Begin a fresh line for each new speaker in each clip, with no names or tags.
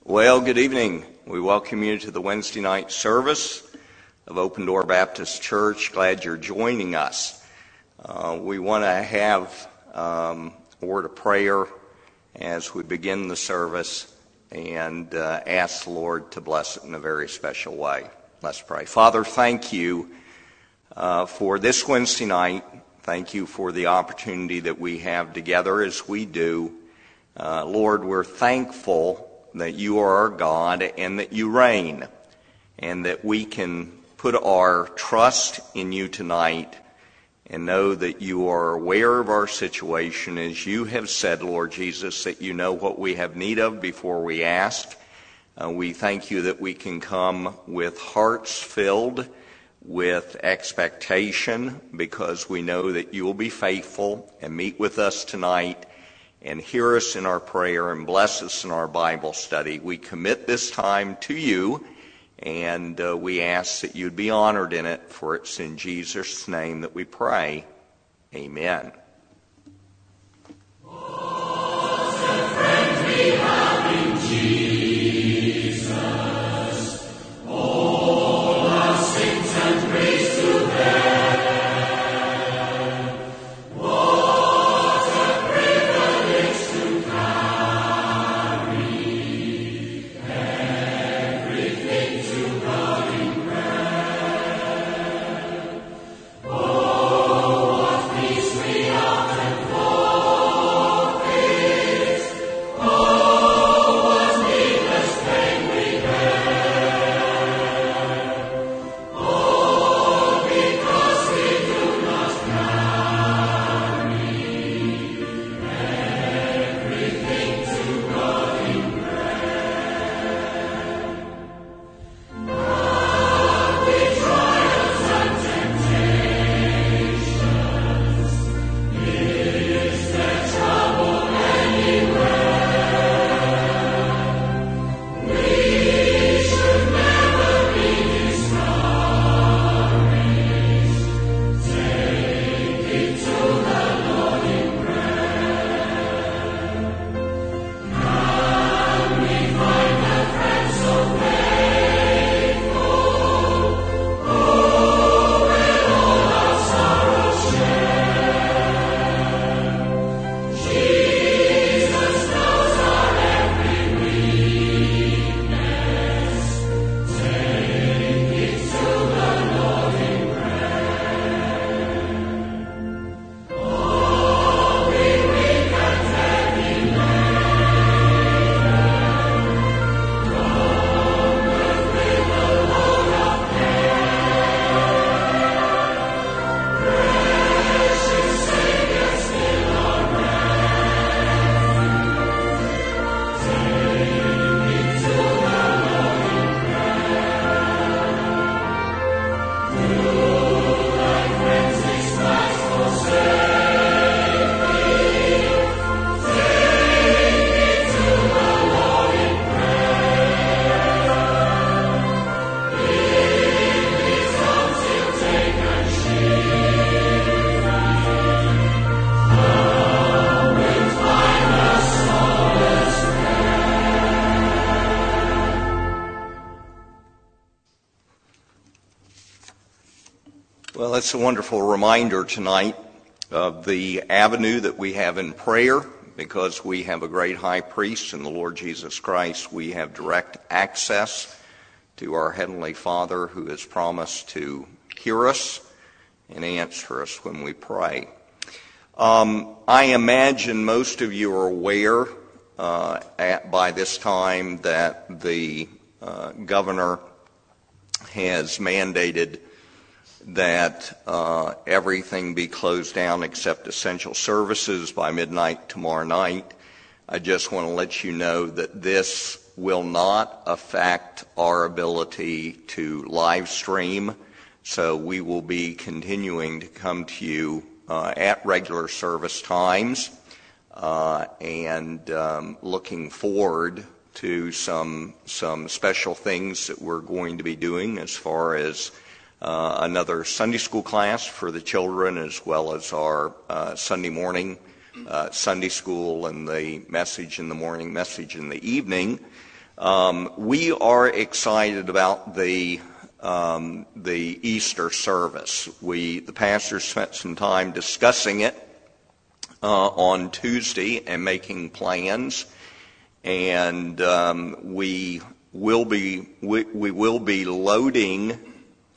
Well, good evening. We welcome you to the Wednesday night service of Open Door Baptist Church. Glad you're joining us. We want to have a word of prayer as we begin the service and ask the Lord to bless it in a very special way. Let's pray. Father, thank you for this Wednesday night. Thank you for the opportunity that we have together as we do. Lord, we're thankful that you are our God and that you reign, and that we can put our trust in you tonight and know that you are aware of our situation, as you have said, Lord Jesus, that you know what we have need of before we ask. We thank you that we can come with hearts filled with expectation, because we know that you will be faithful and meet with us tonight and hear us in our prayer and bless us in our Bible study. We commit this time to you, and we ask that you'd be honored in it, for it's in Jesus' name that we pray. Amen. Well, it's a wonderful reminder tonight of the avenue that we have in prayer. Because we have a great high priest in the Lord Jesus Christ, we have direct access to our Heavenly Father, who has promised to hear us and answer us when we pray. I imagine most of you are aware by this time that the governor has mandated that everything be closed down except essential services by midnight tomorrow night. I just want to let you know that this will not affect our ability to live stream, so we will be continuing to come to you at regular service times, and looking forward to some special things that we're going to be doing, as far as another Sunday school class for the children, as well as our Sunday morning Sunday school and the message in the morning, message in the evening. We are excited about the Easter service. The pastor spent some time discussing it on Tuesday and making plans, and we will be loading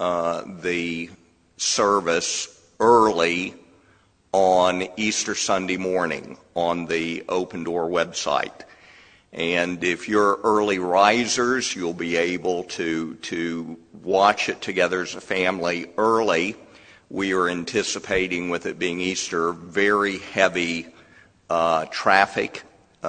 the service early on Easter Sunday morning on the Open Door website. And if you're early risers, you'll be able to watch it together as a family early. We are anticipating, with it being Easter, very heavy traffic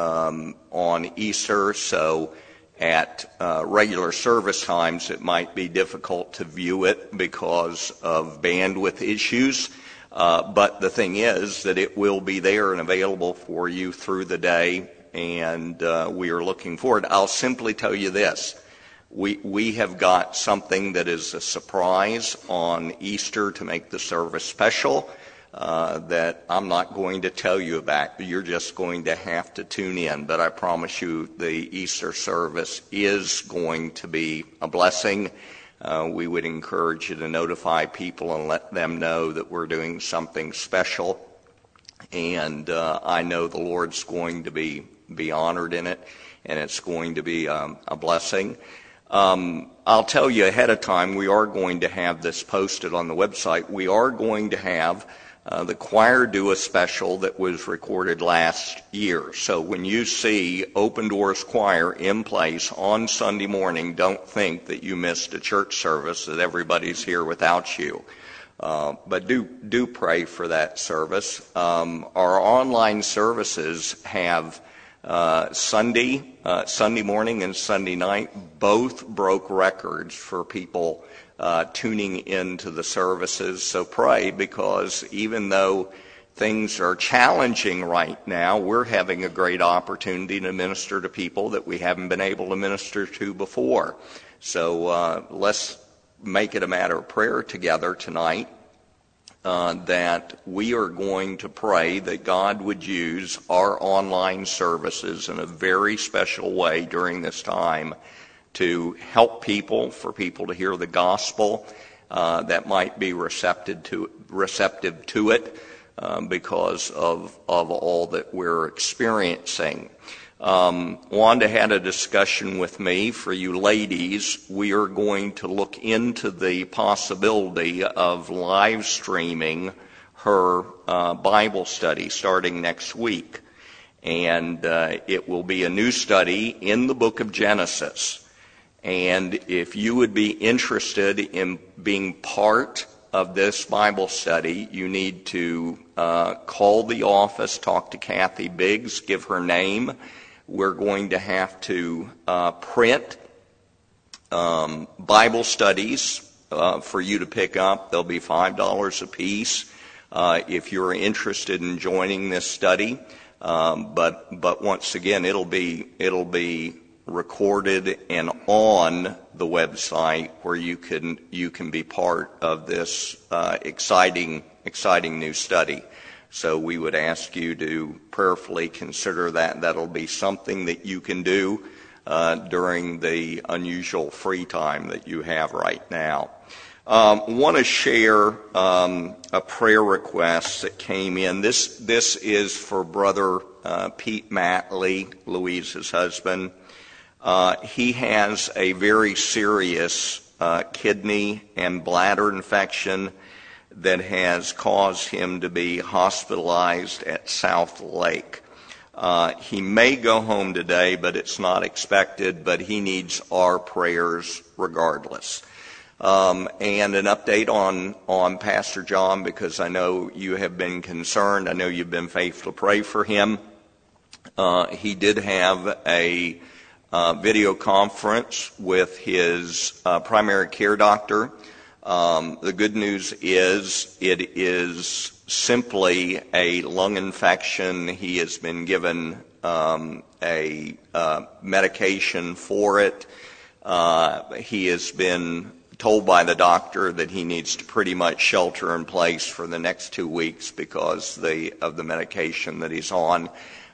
on Easter, so at regular service times it might be difficult to view it because of bandwidth issues. But the thing is that it will be there and available for you through the day, and we are looking forward. I'll simply tell you this. We have got something that is a surprise on Easter to make the service special that I'm not going to tell you about. You're just going to have to tune in. But I promise you the Easter service is going to be a blessing. We would encourage you to notify people and let them know that we're doing something special. And I know the Lord's going to be honored in it, and it's going to be a blessing. I'll tell you ahead of time, we are going to have this posted on the website. We are going to have the choir do a special that was recorded last year. So when you see Open Doors Choir in place on Sunday morning, don't think that you missed a church service, that everybody's here without you. But do pray for that service. Our online services have Sunday morning and Sunday night both broke records for people tuning into the services. So pray, because even though things are challenging right now, we're having a great opportunity to minister to people that we haven't been able to minister to before. So let's make it a matter of prayer together tonight. That we are going to pray that God would use our online services in a very special way during this time to help people, for people to hear the gospel that might be receptive to it because of all that we're experiencing. Wanda had a discussion with me. For you ladies, we are going to look into the possibility of live streaming her Bible study starting next week. And it will be a new study in the book of Genesis. And if you would be interested in being part of this Bible study, you need to call the office, talk to Kathy Biggs, give her name. We're going to have to print Bible studies for you to pick up. They'll be $5 a piece if you're interested in joining this study. But once again, it'll be recorded and on the website where you can be part of this exciting new study. So we would ask you to prayerfully consider that. That'll be something that you can do during the unusual free time that you have right now. Want to share a prayer request that came in. This is for Brother Pete Matley, Louise's husband. He has a very serious kidney and bladder infection that has caused him to be hospitalized at South Lake. He may go home today, but it's not expected, but he needs our prayers regardless. And an update on Pastor John, because I know you have been concerned. I know you've been faithful to pray for him. He did have a video conference with his primary care doctor. The good news is it is simply a lung infection. He has been given a medication for it. He has been told by the doctor that he needs to pretty much shelter in place for the next 2 weeks because of the medication that he's on.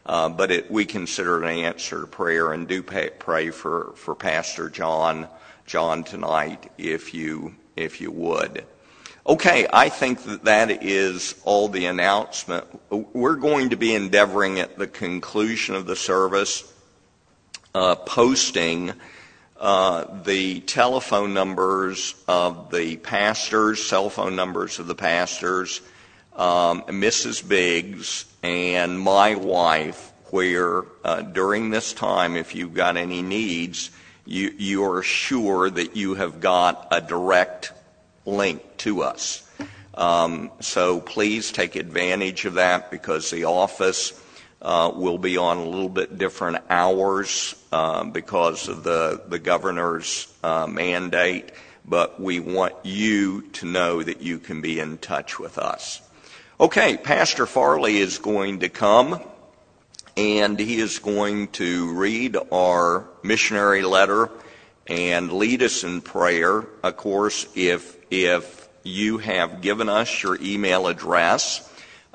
but we consider it an answer to prayer, and do pray for Pastor John tonight if you would. Okay, I think that is all the announcement. We're going to be endeavoring at the conclusion of the service posting the telephone numbers of the pastors, cell phone numbers of the pastors, Mrs. Biggs, and my wife, where during this time, if you've got any needs, you are sure that you have got a direct link to us. So please take advantage of that, because the office will be on a little bit different hours because of the governor's mandate, but we want you to know that you can be in touch with us. Okay, Pastor Farley is going to come, and he is going to read our missionary letter and lead us in prayer. Of course, if you have given us your email address,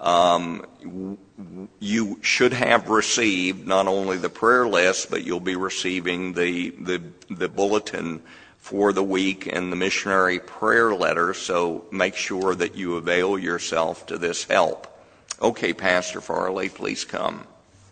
you should have received not only the prayer list, but you'll be receiving the bulletin for the week and the missionary prayer letter, so make sure that you avail yourself to this help. Okay, Pastor Farley, please come.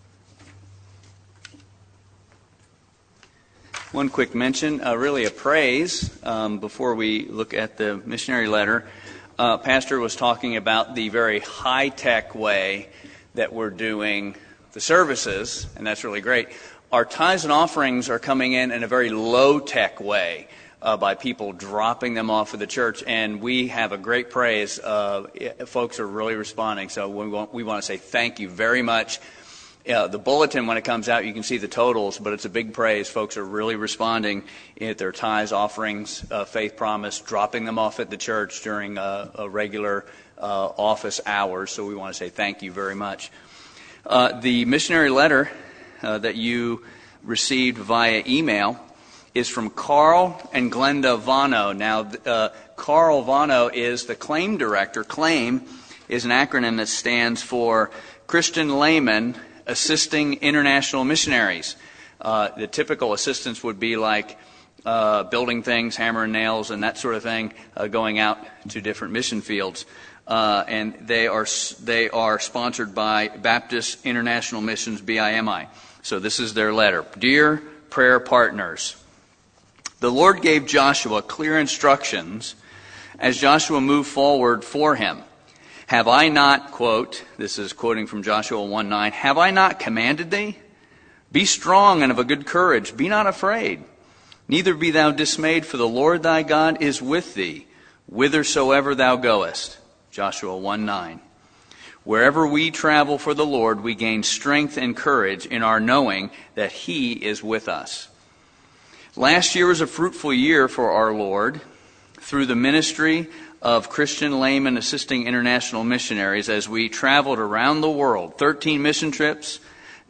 One quick mention, really a praise, before we look at the missionary letter. Pastor was talking about the very high-tech way that we're doing the services, and that's really great. Our tithes and offerings are coming in a very low-tech way by people dropping them off at the church, and we have a great praise. Folks are really responding, so we want to say thank you very much. The bulletin, when it comes out, you can see the totals, but it's a big praise. Folks are really responding at their tithes, offerings, faith promise, dropping them off at the church during a regular office hours, so we want to say thank you very much. The missionary letter that you received via email is from Carl and Glenda Vano. Now, Carl Vano is the claim director. CLAIM is an acronym that stands for Christian Laymen Assisting International Missionaries. The typical assistance would be like building things, hammer and nails, and that sort of thing, going out to different mission fields. And they are sponsored by Baptist International Missions, BIMI. So this is their letter. Dear prayer partners, the Lord gave Joshua clear instructions as Joshua moved forward for him. Have I not, quote, this is quoting from Joshua 1:9, have I not commanded thee? Be strong and of a good courage. Be not afraid. Neither be thou dismayed, for the Lord thy God is with thee, whithersoever thou goest. Joshua 1:9. Wherever we travel for the Lord, we gain strength and courage in our knowing that He is with us. Last year was a fruitful year for our Lord through the ministry of Christian Laymen Assisting International Missionaries as we traveled around the world. 13 mission trips,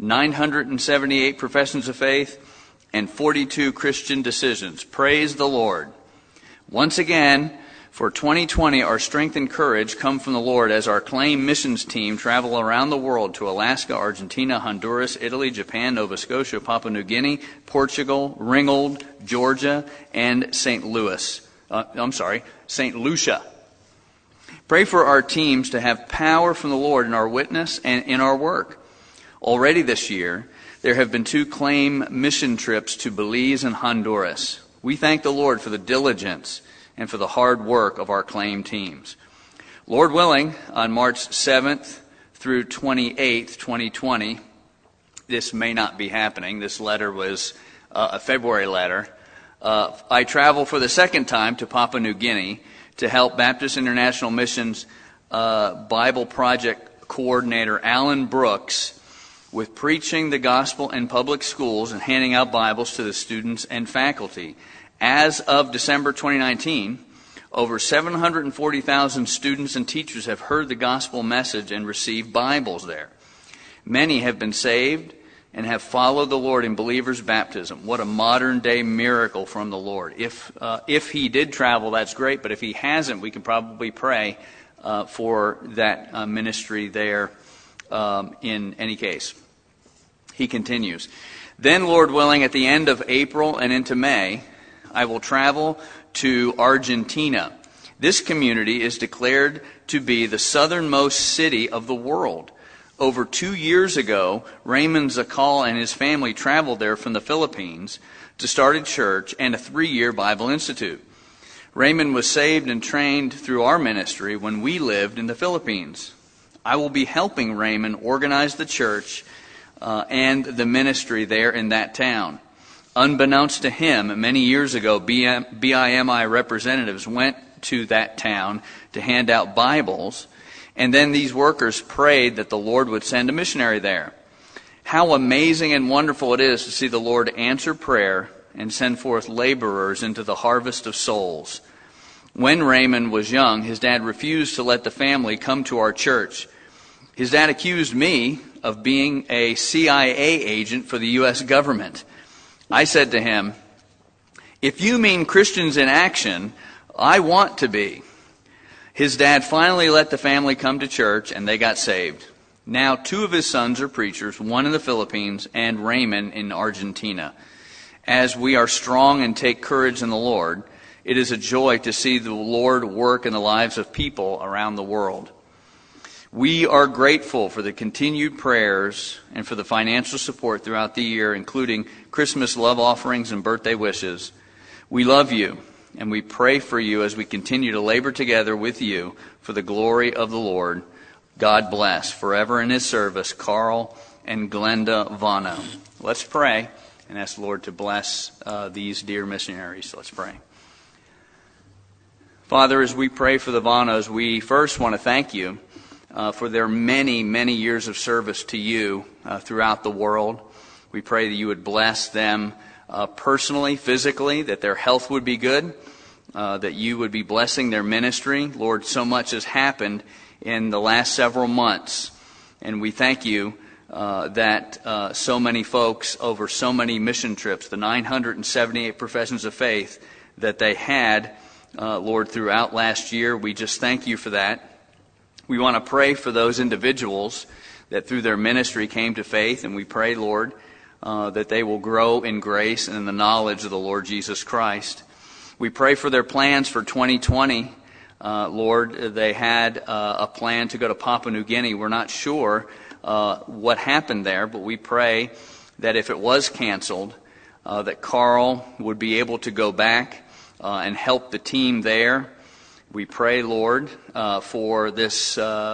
978 professions of faith, and 42 Christian decisions. Praise the Lord. Once again, for 2020, our strength and courage come from the Lord as our CLAIM missions team travel around the world to Alaska, Argentina, Honduras, Italy, Japan, Nova Scotia, Papua New Guinea, Portugal, Ringgold, Georgia, and St. Lucia. Pray for our teams to have power from the Lord in our witness and in our work. Already this year, there have been 2 CLAIM mission trips to Belize and Honduras. We thank the Lord for the diligence and for the hard work of our CLAIM teams. Lord willing, on March 7th through 28th, 2020, this may not be happening. This letter was a February letter. I travel for the second time to Papua New Guinea to help Baptist International Missions Bible Project Coordinator Alan Brooks with preaching the gospel in public schools and handing out Bibles to the students and faculty. As of December 2019, over 740,000 students and teachers have heard the gospel message and received Bibles there. Many have been saved and have followed the Lord in believers' baptism. What a modern-day miracle from the Lord. If he did travel, that's great, but if he hasn't, we can probably pray for that ministry there in any case. He continues, "Then, Lord willing, at the end of April and into May, I will travel to Argentina. This community is declared to be the southernmost city of the world. Over 2 years ago, Raymond Zakal and his family traveled there from the Philippines to start a church and a 3-year Bible Institute. Raymond was saved and trained through our ministry when we lived in the Philippines. I will be helping Raymond organize the church and the ministry there in that town. Unbeknownst to him, many years ago, BIMI representatives went to that town to hand out Bibles, and then these workers prayed that the Lord would send a missionary there. How amazing and wonderful it is to see the Lord answer prayer and send forth laborers into the harvest of souls. When Raymond was young, his dad refused to let the family come to our church. His dad accused me of being a CIA agent for the U.S. government. I said to him, 'If you mean Christians in action, I want to be.' His dad finally let the family come to church, and they got saved. Now 2 of his sons are preachers, one in the Philippines and Raymond in Argentina. As we are strong and take courage in the Lord, it is a joy to see the Lord work in the lives of people around the world. We are grateful for the continued prayers and for the financial support throughout the year, including Christmas love offerings and birthday wishes. We love you, and we pray for you as we continue to labor together with you for the glory of the Lord. God bless forever in his service, Carl and Glenda Vano." Let's pray and ask the Lord to bless these dear missionaries. Let's pray. Father, as we pray for the Vanos, we first want to thank you for their many, many years of service to you throughout the world. We pray that you would bless them personally, physically, that their health would be good, that you would be blessing their ministry. Lord, so much has happened in the last several months, and we thank you that so many folks over so many mission trips, the 978 professions of faith that they had, Lord, throughout last year, we just thank you for that. We want to pray for those individuals that through their ministry came to faith, and we pray, Lord, that they will grow in grace and in the knowledge of the Lord Jesus Christ. We pray for their plans for 2020. Lord, they had a plan to go to Papua New Guinea. We're not sure what happened there, but we pray that if it was canceled, that Carl would be able to go back and help the team there. We pray, Lord, for this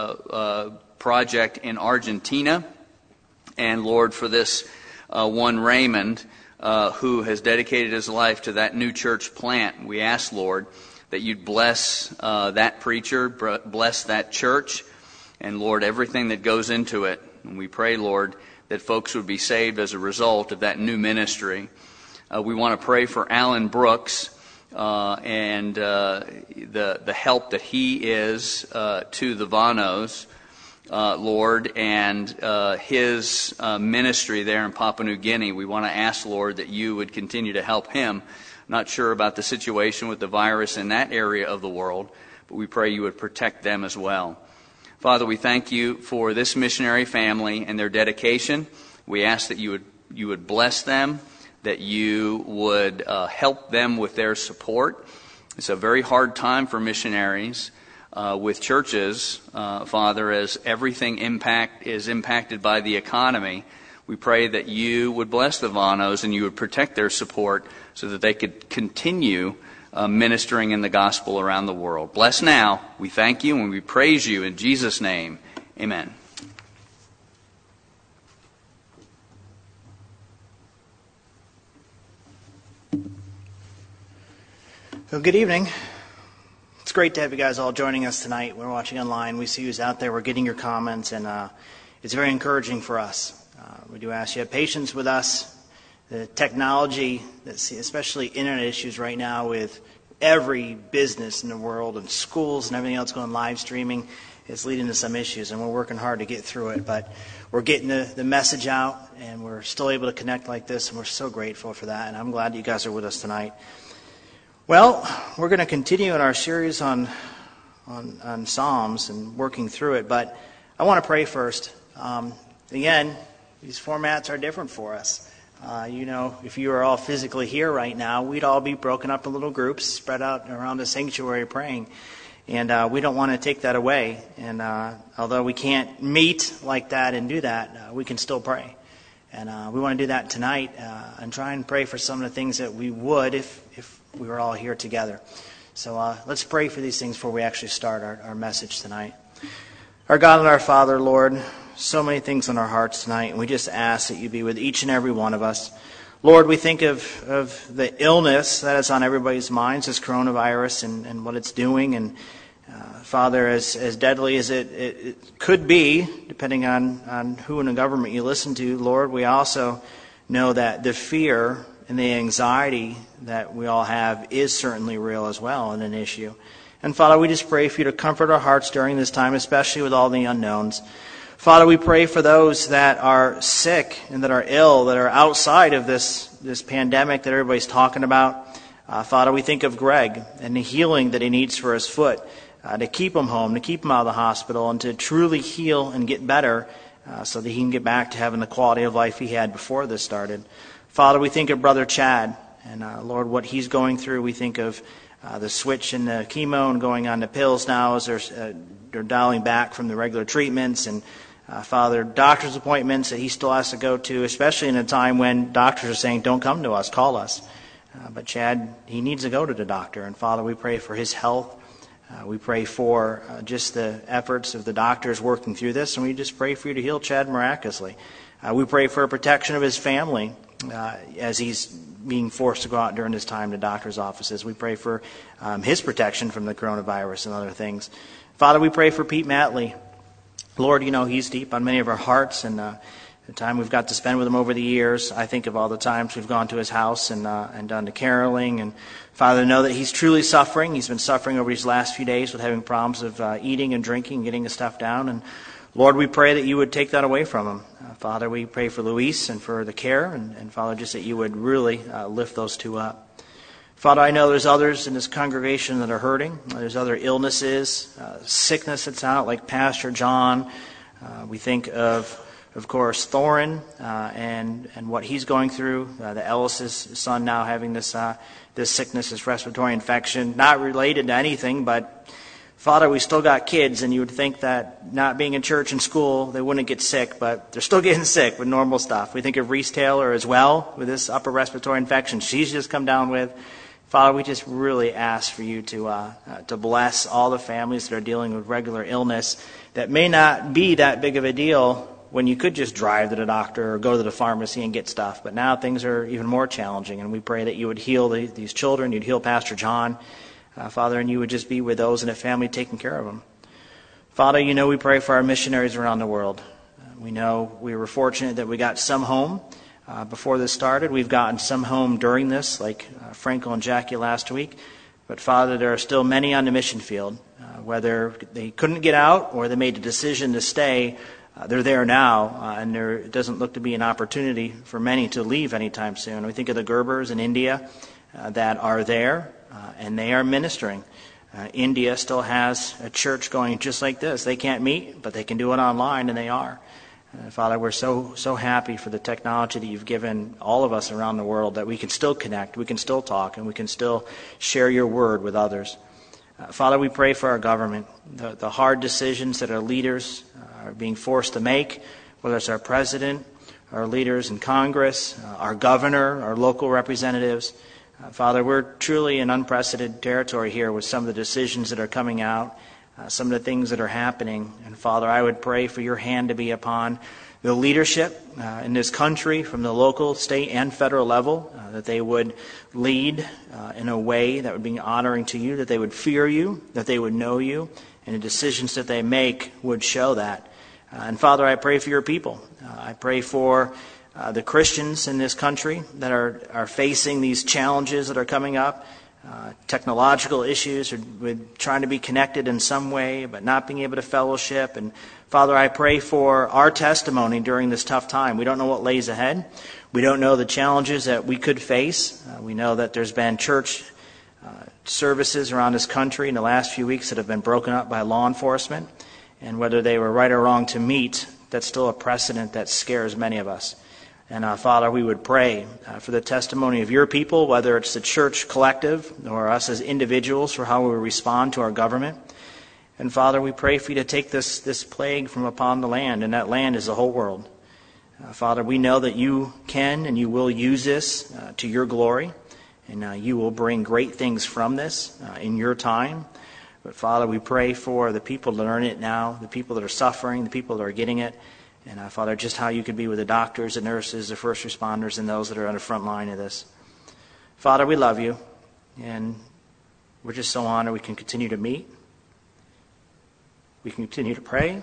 project in Argentina, and Lord, for this one Raymond who has dedicated his life to that new church plant. We ask, Lord, that you'd bless that preacher, bless that church, and Lord, everything that goes into it. And we pray, Lord, that folks would be saved as a result of that new ministry. We want to pray for Alan Brooks and the help that he is to the Vanos, Lord, and his ministry there in Papua New Guinea. We want to ask, Lord, that you would continue to help him. Not sure about the situation with the virus in that area of the world, but we pray you would protect them as well. Father, we thank you for this missionary family and their dedication. We ask that you would bless them, that you would help them with their support. It's a very hard time for missionaries with churches, Father, as everything is impacted by the economy. We pray that you would bless the Vanos and you would protect their support so that they could continue ministering in the gospel around the world. Bless now. We thank you and we praise you in Jesus' name. Amen.
Well, good evening. It's great to have you guys all joining us tonight. We're watching online. We see who's out there. We're getting your comments, and it's very encouraging for us. We do ask you to have patience with us. The technology, especially internet issues right now with every business in the world and schools and everything else going live streaming, is leading to some issues, and we're working hard to get through it. But we're getting the message out, and we're still able to connect like this, and we're so grateful for that, and I'm glad that you guys are with us tonight. Well, we're going to continue in our series on Psalms and working through it, but I want to pray first. Again, These formats are different for us. If you were all physically here right now, we'd all be broken up in little groups, spread out around the sanctuary praying. And we don't want to take that away. And although we can't meet like that and do that, we can still pray. And we want to do that tonight and try and pray for some of the things that we would if we were all here together. So let's pray for these things before we actually start our message tonight. Our God and our Father, Lord, so many things on our hearts tonight, and we just ask that you be with each and every one of us. Lord, we think of the illness that is on everybody's minds, this coronavirus and what it's doing. And Father, as deadly as it could be, depending on who in the government you listen to, Lord, we also know that the fear and the anxiety that we all have is certainly real as well and an issue. And Father, we just pray for you to comfort our hearts during this time, especially with all the unknowns. Father, we pray for those that are sick and that are ill, that are outside of this pandemic that everybody's talking about. Father, we think of Greg and the healing that he needs for his foot, to keep him home, to keep him out of the hospital, and to truly heal and get better so that he can get back to having the quality of life he had before this started. Father, we think of Brother Chad, and Lord, what he's going through. We think of the switch in the chemo and going on to pills now as they're dialing back from the regular treatments. And Father, doctor's appointments that he still has to go to, especially in a time when doctors are saying, don't come to us, call us. But Chad, he needs to go to the doctor. And Father, we pray for his health. We pray for just the efforts of the doctors working through this. And we just pray for you to heal Chad miraculously. We pray for a protection of his family as he's being forced to go out during this time to doctor's offices. We pray for his protection from the coronavirus and other things. Father, we pray for Pete Matley. Lord, you know he's deep on many of our hearts, and the time we've got to spend with him over the years. I think of all the times we've gone to his house and done the caroling. And Father, know that he's truly suffering. He's been suffering over these last few days with having problems of eating and drinking, getting his stuff down. And Lord, we pray that you would take that away from him. Father, we pray for Luis and for the care, and Father, just that you would really lift those two up. Father, I know there's others in this congregation that are hurting. There's other illnesses, sickness that's out, like Pastor John. We think of course, Thorin and what he's going through. The Ellis' son now having this sickness, this respiratory infection, not related to anything, but Father, we still got kids, and you would think that not being in church and school, they wouldn't get sick, but they're still getting sick with normal stuff. We think of Reese Taylor as well with this upper respiratory infection she's just come down with. Father, we just really ask for you to bless all the families that are dealing with regular illness that may not be that big of a deal when you could just drive to the doctor or go to the pharmacy and get stuff. But now things are even more challenging, and we pray that you would heal these children, you'd heal Pastor John, Father, and you would just be with those in the family taking care of them. Father, you know we pray for our missionaries around the world. We know we were fortunate that we got some home before this started. We've gotten some home during this, like Franco and Jackie last week. But Father, there are still many on the mission field. Whether they couldn't get out or they made the decision to stay, they're there now, and there doesn't look to be an opportunity for many to leave anytime soon. We think of the Gerbers in India that are there, and they are ministering. India still has a church going just like this. They can't meet, but they can do it online, and they are. Father, we're so happy for the technology that you've given all of us around the world that we can still connect, we can still talk, and we can still share your word with others. Father, we pray for our government, the hard decisions that our leaders are being forced to make, whether it's our president, our leaders in Congress, our governor, our local representatives. Father, we're truly in unprecedented territory here with some of the decisions that are coming out, some of the things that are happening. And Father, I would pray for your hand to be upon the leadership in this country from the local, state, and federal level, that they would lead in a way that would be honoring to you, that they would fear you, that they would know you, and the decisions that they make would show that. And Father, I pray for your people. I pray for the Christians in this country that are facing these challenges that are coming up, technological issues with trying to be connected in some way but not being able to fellowship. And Father, I pray for our testimony during this tough time. We don't know what lays ahead. We don't know the challenges that we could face. We know that there's been church services around this country in the last few weeks that have been broken up by law enforcement. And whether they were right or wrong to meet that's still a precedent that scares many of us. And Father, we would pray for the testimony of your people, whether it's the church collective or us as individuals, for how we respond to our government. And Father, we pray for you to take this plague from upon the land, and that land is the whole world. Father, we know that you can and you will use this to your glory, and you will bring great things from this in your time. But Father, we pray for the people that are in it now, the people that are suffering, the people that are getting it. And Father, just how you could be with the doctors, the nurses, the first responders, and those that are on the front line of this. Father, we love you, and we're just so honored we can continue to meet. We can continue to pray.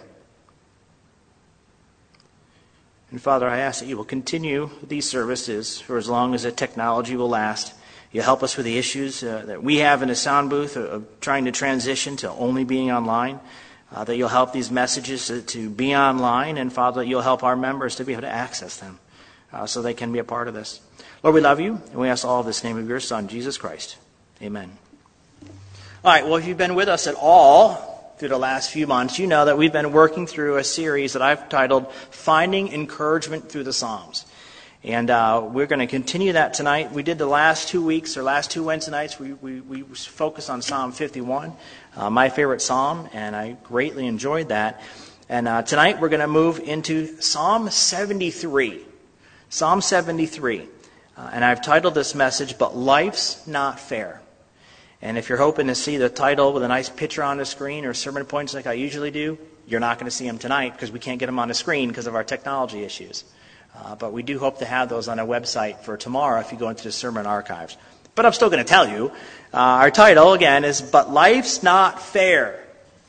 And Father, I ask that you will continue these services for as long as the technology will last. You help us with the issues that we have in the sound booth of trying to transition to only being online. That you'll help these messages to be online, and Father, that you'll help our members to be able to access them so they can be a part of this. Lord, we love you, and we ask all of this in the name of your Son, Jesus Christ. Amen. All right, well, if you've been with us at all through the last few months, you know that we've been working through a series that I've titled Finding Encouragement Through the Psalms. And we're going to continue that tonight. We did the last 2 weeks, or last two Wednesday nights, we focused on Psalm 51, my favorite psalm, and I greatly enjoyed that. And tonight we're going to move into Psalm 73. Psalm 73. And I've titled this message, But Life's Not Fair. And if you're hoping to see the title with a nice picture on the screen or sermon points like I usually do, you're not going to see them tonight because we can't get them on the screen because of our technology issues. But we do hope to have those on our website for tomorrow if you go into the sermon archives. But I'm still going to tell you, our title, again, is But Life's Not Fair.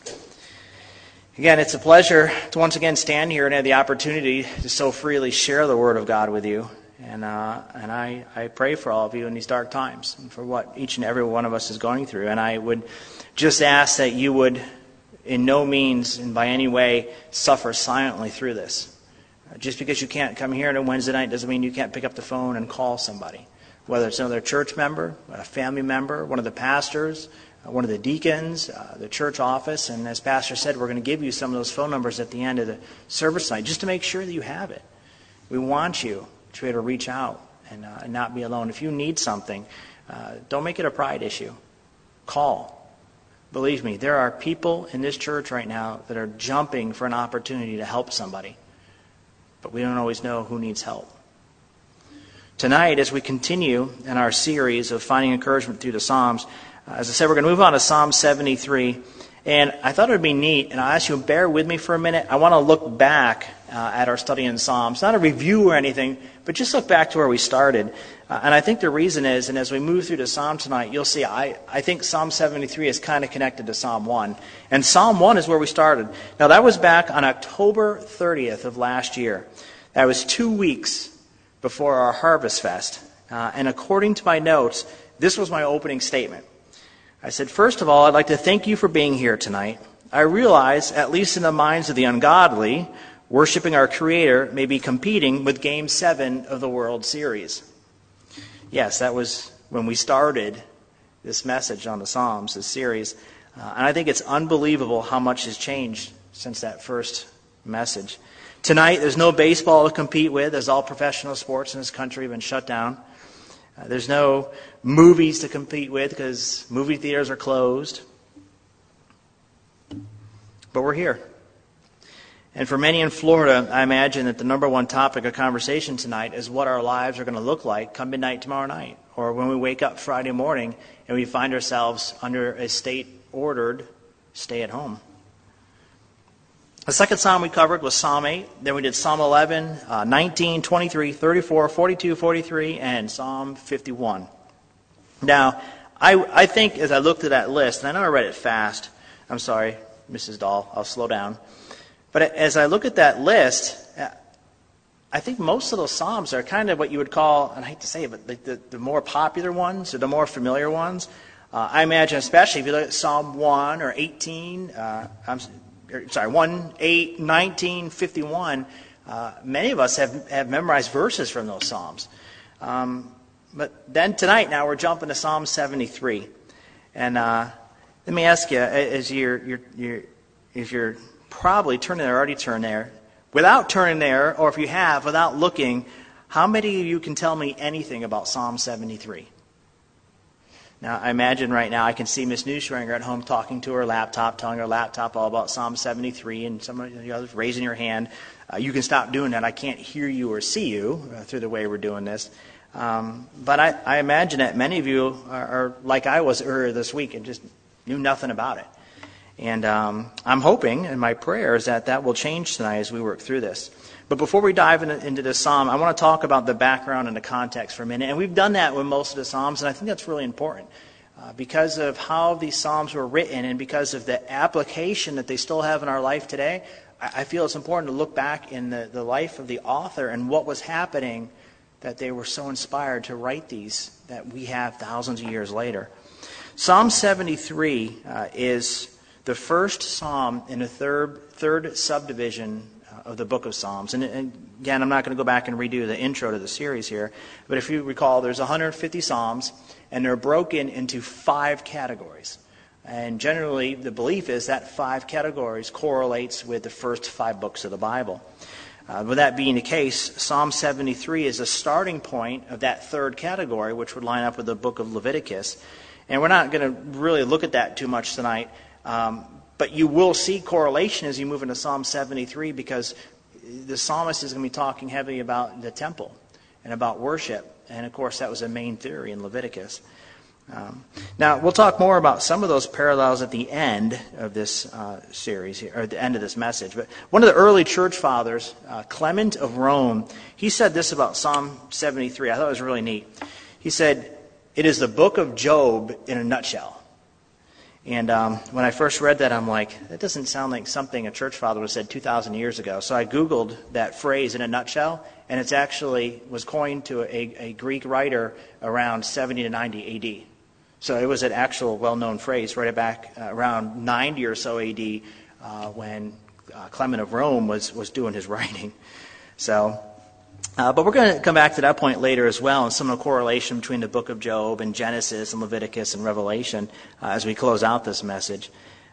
Again, it's a pleasure to once again stand here and have the opportunity to so freely share the Word of God with you. And I pray for all of you in these dark times and for what each and every one of us is going through. And I would just ask that you would in no means and by any way suffer silently through this. Just because you can't come here on a Wednesday night doesn't mean you can't pick up the phone and call somebody. Whether it's another church member, a family member, one of the pastors, one of the deacons, the church office. And as Pastor said, we're going to give you some of those phone numbers at the end of the service tonight just to make sure that you have it. We want you to be able to reach out and not be alone. If you need something, don't make it a pride issue. Call. Believe me, there are people in this church right now that are jumping for an opportunity to help somebody. But we don't always know who needs help. Tonight, as we continue in our series of finding encouragement through the Psalms, as I said, we're going to move on to Psalm 73. And I thought it would be neat, and I'll ask you to bear with me for a minute. I want to look back at our study in Psalms. Not a review or anything, but just look back to where we started. And I think the reason is, and as we move through the Psalm tonight, you'll see I think Psalm 73 is kind of connected to Psalm 1. And Psalm 1 is where we started. Now, that was back on October 30th of last year. That was 2 weeks before our Harvest Fest. And according to my notes, this was my opening statement. I said, first of all, I'd like to thank you for being here tonight. I realize, at least in the minds of the ungodly, worshiping our Creator may be competing with Game 7 of the World Series. Yes, that was when we started this message on the Psalms, this series. And I think it's unbelievable how much has changed since that first message. Tonight, there's no baseball to compete with, as all professional sports in this country have been shut down. There's no movies to compete with because movie theaters are closed. But we're here. And for many in Florida, I imagine that the number one topic of conversation tonight is what our lives are going to look like come midnight tomorrow night, or when we wake up Friday morning and we find ourselves under a state-ordered stay-at-home. The second psalm we covered was Psalm 8. Then we did Psalm 11, 19, 23, 34, 42, 43, and Psalm 51. Now, I think as I looked at that list, and I know I read it fast. I'm sorry, Mrs. Dahl, I'll slow down. But as I look at that list, I think most of those psalms are kind of what you would call, and I hate to say it, but the more popular ones or the more familiar ones. I imagine, especially if you look at Psalm 1 or 18, 1, 8, 19, 51, many of us have memorized verses from those psalms. But then tonight, now we're jumping to Psalm 73. And let me ask you, as you're probably turning there, already turned there, Without turning there, or if you have, without looking, how many of you can tell me anything about Psalm 73? Now, I imagine right now I can see Miss Newschwinger at home talking to her laptop, telling her laptop all about Psalm 73, and some of the others raising your hand. You can stop doing that. I can't hear you or see you through the way we're doing this. But I imagine that many of you are like I was earlier this week and just knew nothing about it. And I'm hoping, and my prayer is that will change tonight as we work through this. But before we dive into this psalm, I want to talk about the background and the context for a minute. And we've done that with most of the psalms, and I think that's really important. Because of how these psalms were written and because of the application that they still have in our life today, I feel it's important to look back in the life of the author and what was happening that they were so inspired to write these that we have thousands of years later. Psalm 73 is the first psalm in the third subdivision of the book of Psalms. And again, I'm not going to go back and redo the intro to the series here, but if you recall, there's 150 psalms, and they're broken into 5 categories. And generally, the belief is that 5 categories correlates with the first 5 books of the Bible. With that being the case, Psalm 73 is a starting point of that third category, which would line up with the book of Leviticus. And we're not going to really look at that too much tonight. But you will see correlation as you move into Psalm 73 because the psalmist is going to be talking heavily about the temple and about worship. And, of course, that was a main theory in Leviticus. Now, we'll talk more about some of those parallels at the end of this series, here, or at the end of this message. But one of the early church fathers, Clement of Rome, he said this about Psalm 73. I thought it was really neat. He said, "It is the book of Job in a nutshell." And when I first read that, I'm like, that doesn't sound like something a church father would have said 2,000 years ago. So I Googled that phrase, in a nutshell, and it's actually was coined to a Greek writer around 70 to 90 A.D. So it was an actual well-known phrase right back around 90 or so A.D. When Clement of Rome was doing his writing. So, but we're going to come back to that point later as well, and some of the correlation between the book of Job and Genesis and Leviticus and Revelation as we close out this message.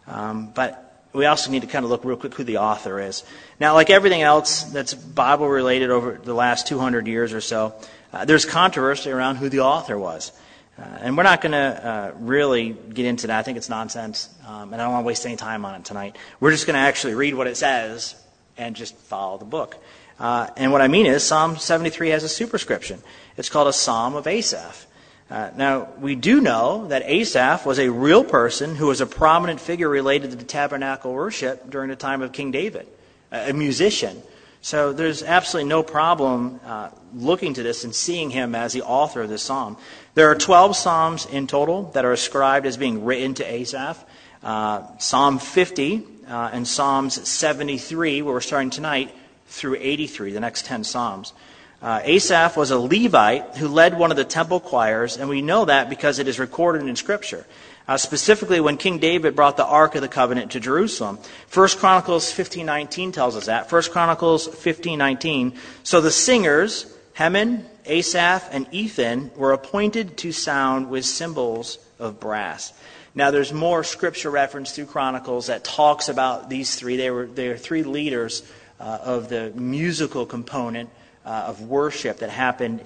But we also need to kind of look real quick who the author is. Now, like everything else that's Bible-related over the last 200 years or so, there's controversy around who the author was. And we're not going to really get into that. I think it's nonsense, and I don't want to waste any time on it tonight. We're just going to actually read what it says and just follow the book. And what I mean is Psalm 73 has a superscription. It's called a Psalm of Asaph. Now, we do know that Asaph was a real person who was a prominent figure related to the tabernacle worship during the time of King David, a musician. So there's absolutely no problem looking to this and seeing him as the author of this psalm. There are 12 psalms in total that are ascribed as being written to Asaph. Psalm 50 and Psalms 73, where we're starting tonight, through 83, the next 10 psalms. Asaph was a Levite who led one of the temple choirs, and we know that because it is recorded in Scripture. Specifically, when King David brought the Ark of the Covenant to Jerusalem. 1 Chronicles 15:19 tells us that. 1 Chronicles 15:19. So the singers, Heman, Asaph, and Ethan, were appointed to sound with cymbals of brass. Now, there's more Scripture reference through Chronicles that talks about these three. They are 3 leaders of the musical component of worship that happened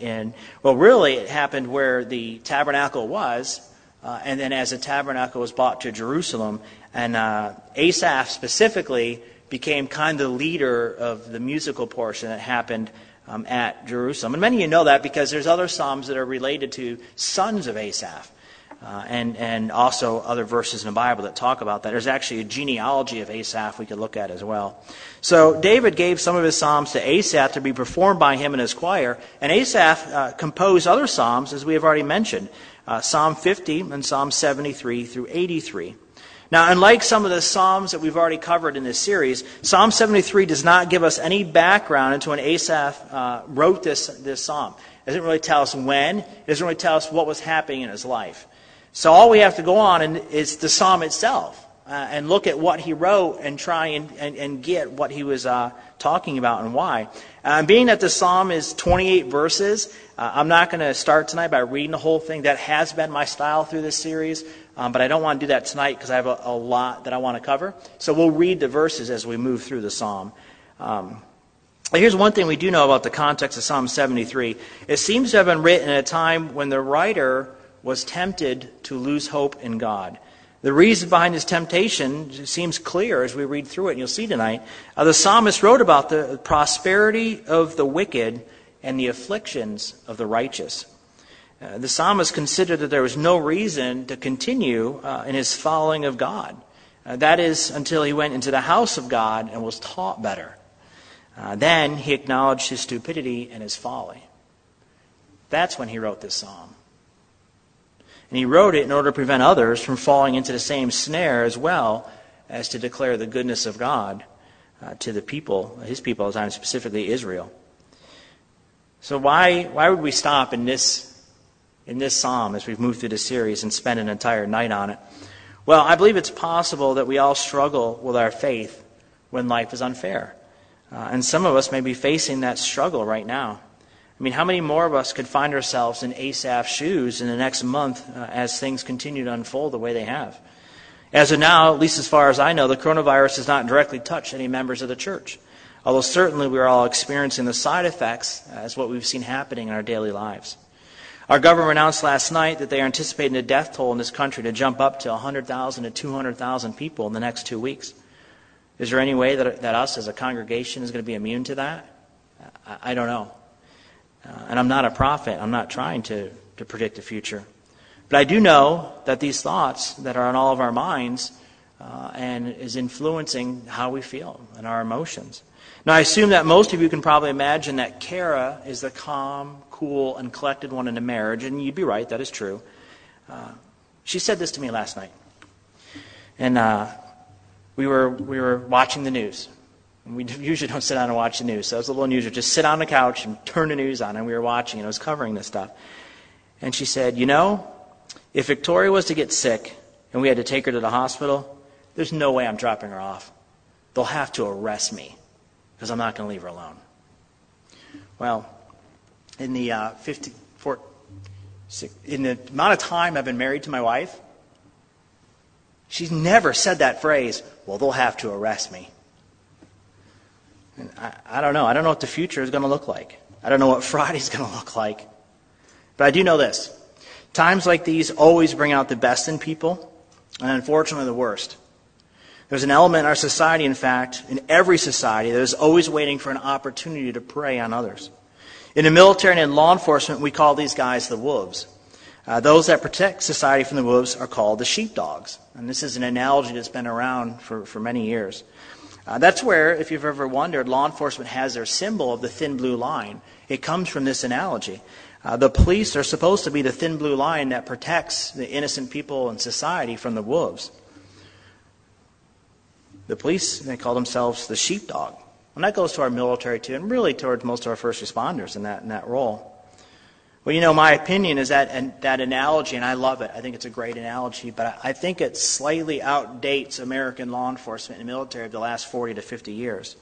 it happened where the tabernacle was, and then as the tabernacle was brought to Jerusalem, and Asaph specifically became kind of the leader of the musical portion that happened at Jerusalem. And many of you know that because there's other psalms that are related to sons of Asaph. And also other verses in the Bible that talk about that. There's actually a genealogy of Asaph we could look at as well. So David gave some of his psalms to Asaph to be performed by him and his choir. And Asaph composed other psalms, as we have already mentioned. Psalm 50 and Psalm 73 through 83. Now, unlike some of the psalms that we've already covered in this series, Psalm 73 does not give us any background into when Asaph wrote this psalm. It doesn't really tell us when. It doesn't really tell us what was happening in his life. So all we have to go on is the psalm itself and look at what he wrote and try and get what he was talking about and why. Being that the psalm is 28 verses, I'm not going to start tonight by reading the whole thing. That has been my style through this series, but I don't want to do that tonight because I have a lot that I want to cover. So we'll read the verses as we move through the psalm. But here's one thing we do know about the context of Psalm 73. It seems to have been written at a time when the writer was tempted to lose hope in God. The reason behind his temptation seems clear as we read through it, and you'll see tonight. The psalmist wrote about the prosperity of the wicked and the afflictions of the righteous. The psalmist considered that there was no reason to continue in his following of God. That is, until he went into the house of God and was taught better. Then he acknowledged his stupidity and his folly. That's when he wrote this psalm. And he wrote it in order to prevent others from falling into the same snare, as well as to declare the goodness of God to the people, his people at the time, specifically Israel. So why would we stop in this psalm as we've moved through this series and spend an entire night on it? Well, I believe it's possible that we all struggle with our faith when life is unfair. And some of us may be facing that struggle right now. I mean, how many more of us could find ourselves in Asaph's shoes in the next month as things continue to unfold the way they have? As of now, at least as far as I know, the coronavirus has not directly touched any members of the church. Although certainly we are all experiencing the side effects as what we've seen happening in our daily lives. Our government announced last night that they are anticipating the death toll in this country to jump up to 100,000 to 200,000 people in the next 2 weeks. Is there any way that us as a congregation is going to be immune to that? I don't know. And I'm not a prophet. I'm not trying to predict the future. But I do know that these thoughts that are on all of our minds and is influencing how we feel and our emotions. Now, I assume that most of you can probably imagine that Kara is the calm, cool, and collected one in a marriage, and you'd be right, that is true. She said this to me last night. And we were watching the news. We usually don't sit down and watch the news, so it was a little unusual. Just sit on the couch and turn the news on, and we were watching, and I was covering this stuff. And she said, if Victoria was to get sick and we had to take her to the hospital, there's no way I'm dropping her off. They'll have to arrest me because I'm not going to leave her alone. Well, in the amount of time I've been married to my wife, she's never said that phrase, well, they'll have to arrest me. And I don't know. I don't know what the future is going to look like. I don't know what Friday's going to look like. But I do know this. Times like these always bring out the best in people, and unfortunately the worst. There's an element in our society, in fact, in every society, that is always waiting for an opportunity to prey on others. In the military and in law enforcement, we call these guys the wolves. Those that protect society from the wolves are called the sheepdogs. And this is an analogy that's been around for many years. That's where, if you've ever wondered, law enforcement has their symbol of the thin blue line. It comes from this analogy. The police are supposed to be the thin blue line that protects the innocent people in society from the wolves. The police, they call themselves the sheepdog. And that goes to our military too, and really towards most of our first responders in that role. Well, my opinion is that analogy, and I love it. I think it's a great analogy, but I think it slightly outdates American law enforcement and military of the last 40 to 50 years.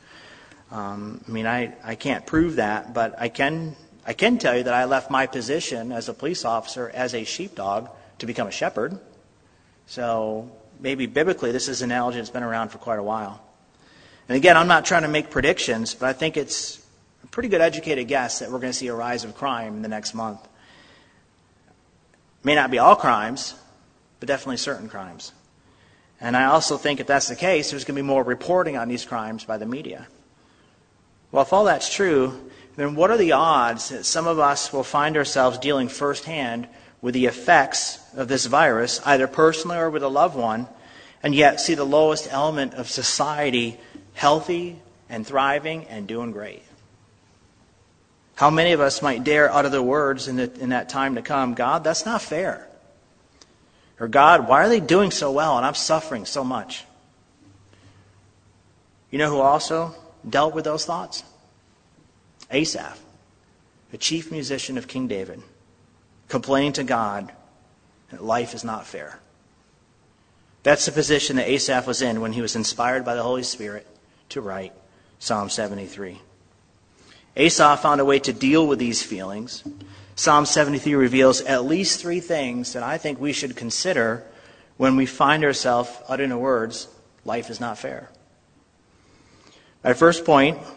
I can't prove that, but I can tell you that I left my position as a police officer as a sheepdog to become a shepherd. So maybe biblically this is an analogy that's been around for quite a while. And again, I'm not trying to make predictions, but I think it's a pretty good educated guess that we're going to see a rise of crime in the next month. It may not be all crimes, but definitely certain crimes. And I also think if that's the case, there's going to be more reporting on these crimes by the media. Well, if all that's true, then what are the odds that some of us will find ourselves dealing firsthand with the effects of this virus, either personally or with a loved one, and yet see the lowest element of society healthy and thriving and doing great? How many of us might dare utter the words in that time to come, God, that's not fair. Or God, why are they doing so well and I'm suffering so much? You know who also dealt with those thoughts? Asaph, the chief musician of King David, complaining to God that life is not fair. That's the position that Asaph was in when he was inspired by the Holy Spirit to write Psalm 73. Asaph found a way to deal with these feelings. Psalm 73 reveals at least three things that I think we should consider when we find ourselves uttering the words, life is not fair. My first point,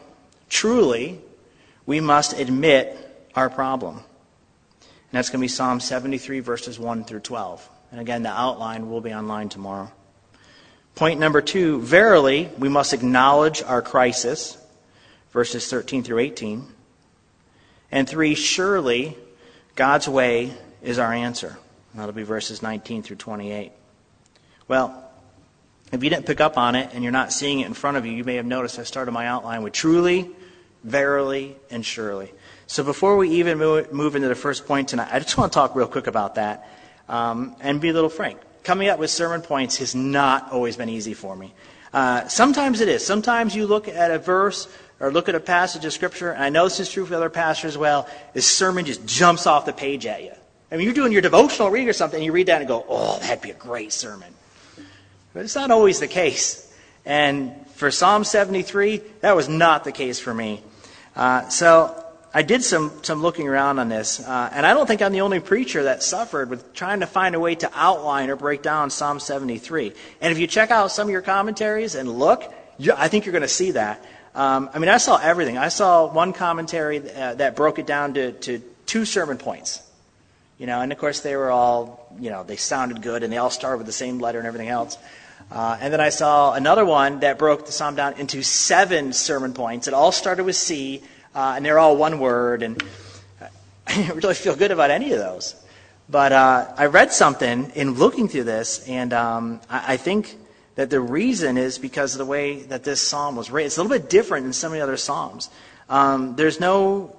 Truly, we must admit our problem. And that's going to be Psalm 73, verses 1 through 12. And again, the outline will be online tomorrow. Point number 2, verily, we must acknowledge our crisis, verses 13 through 18. And 3, surely, God's way is our answer. And that'll be verses 19 through 28. Well, if you didn't pick up on it and you're not seeing it in front of you, you may have noticed I started my outline with truly, verily, and surely. So before we even move into the first point tonight, I just want to talk real quick about that and be a little frank. Coming up with sermon points has not always been easy for me. Sometimes it is. Sometimes you look at a verse or look at a passage of Scripture, and I know this is true for other pastors as well, this sermon just jumps off the page at you. I mean, you're doing your devotional reading or something, and you read that and go, oh, that'd be a great sermon. But it's not always the case. And for Psalm 73, that was not the case for me. So I did some looking around on this, and I don't think I'm the only preacher that suffered with trying to find a way to outline or break down Psalm 73. And if you check out some of your commentaries and look, I think you're going to see that. I saw everything. I saw one commentary that broke it down to 2 sermon points. And of course they were all, they sounded good and they all started with the same letter and everything else. And then I saw another one that broke the psalm down into 7 sermon points. It all started with C, and they're all one word, and I didn't really feel good about any of those. But I read something in looking through this, and I think that the reason is because of the way that this psalm was written. It's a little bit different than some of the other psalms. There's no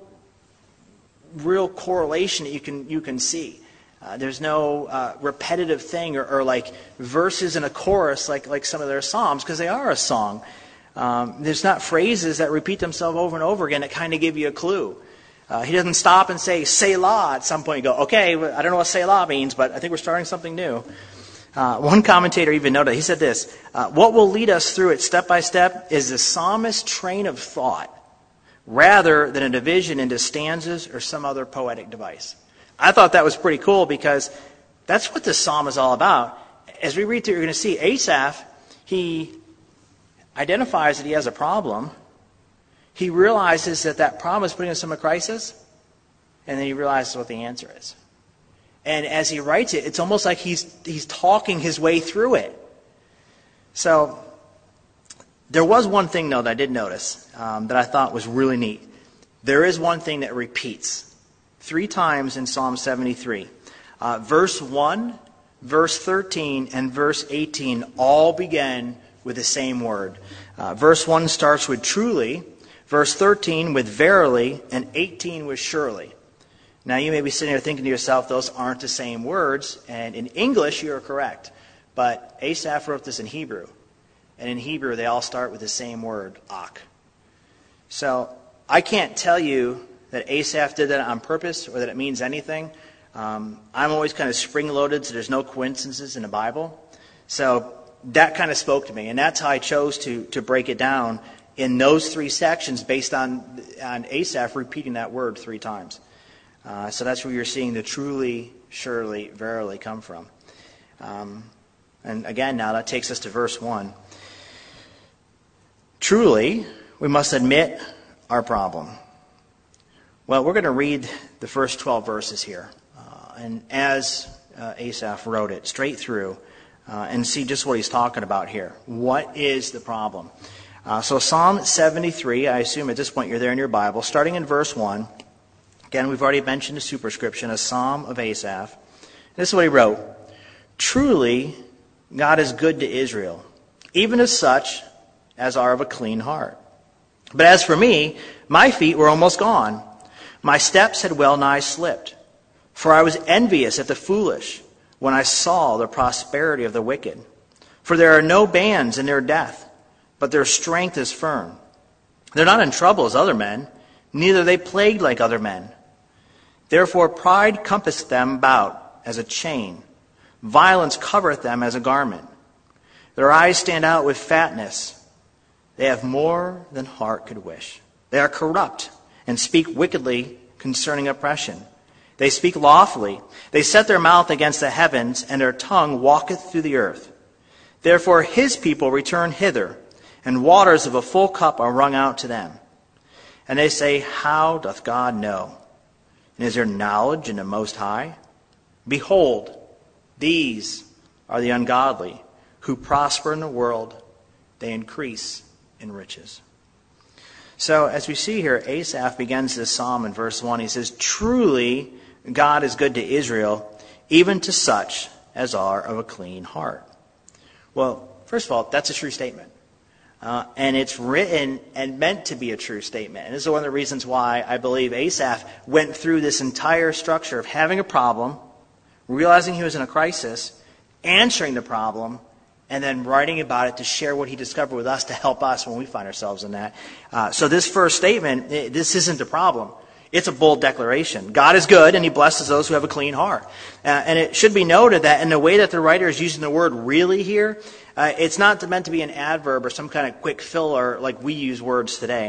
real correlation that you can see. There's no repetitive thing or like verses in a chorus like some of their psalms, because they are a song. There's not phrases that repeat themselves over and over again that kind of give you a clue. He doesn't stop and say Selah at some point. You go, okay, I don't know what Selah means, but I think we're starting something new. One commentator even noted, he said this, what will lead us through it step by step is the psalmist's train of thought, rather than a division into stanzas or some other poetic device. I thought that was pretty cool because that's what this psalm is all about. As we read through, you're going to see Asaph, he identifies that he has a problem. He realizes that problem is putting him in a crisis, and then he realizes what the answer is. And as he writes it, it's almost like he's talking his way through it. So there was one thing, though, that I did notice that I thought was really neat. There is one thing that repeats 3 times in Psalm 73. Verse 1, verse 13, and verse 18 all begin with the same word. Verse 1 starts with truly, verse 13 with verily, and 18 with surely. Now you may be sitting there thinking to yourself, those aren't the same words, and in English you're correct. But Asaph wrote this in Hebrew, and in Hebrew they all start with the same word, ak. So I can't tell you that Asaph did that on purpose or that it means anything. I'm always kind of spring-loaded, so there's no coincidences in the Bible. So that kind of spoke to me, and that's how I chose to break it down in those 3 sections based on Asaph repeating that word 3 times. So that's where you're seeing the truly, surely, verily come from. And again, now that takes us to verse 1. Truly, we must admit our problem. Well, we're going to read the first 12 verses here, and as Asaph wrote it, straight through, and see just what he's talking about here. What is the problem? So Psalm 73, I assume at this point you're there in your Bible, starting in verse 1. Again, we've already mentioned the superscription, a psalm of Asaph. This is what he wrote. Truly, God is good to Israel, even to such as are of a clean heart. But as for me, my feet were almost gone. My steps had well nigh slipped. For I was envious at the foolish when I saw the prosperity of the wicked. For there are no bands in their death, but their strength is firm. They're not in trouble as other men, neither are they plagued like other men. Therefore pride compasseth them about as a chain. Violence covereth them as a garment. Their eyes stand out with fatness. They have more than heart could wish. They are corrupt and speak wickedly concerning oppression. They speak lawfully. They set their mouth against the heavens, and their tongue walketh through the earth. Therefore his people return hither, and waters of a full cup are wrung out to them. And they say, how doth God know? And is there knowledge in the Most High? Behold, these are the ungodly, who prosper in the world, they increase in riches. So as we see here, Asaph begins this psalm in verse 1. He says, truly God is good to Israel, even to such as are of a clean heart. Well, first of all, that's a true statement. And it's written and meant to be a true statement. And this is one of the reasons why I believe Asaph went through this entire structure of having a problem, realizing he was in a crisis, answering the problem, and then writing about it to share what he discovered with us to help us when we find ourselves in that. So this first statement, this isn't a problem. It's a bold declaration. God is good, and he blesses those who have a clean heart. And it should be noted that in the way that the writer is using the word really here, it's not meant to be an adverb or some kind of quick filler like we use words today.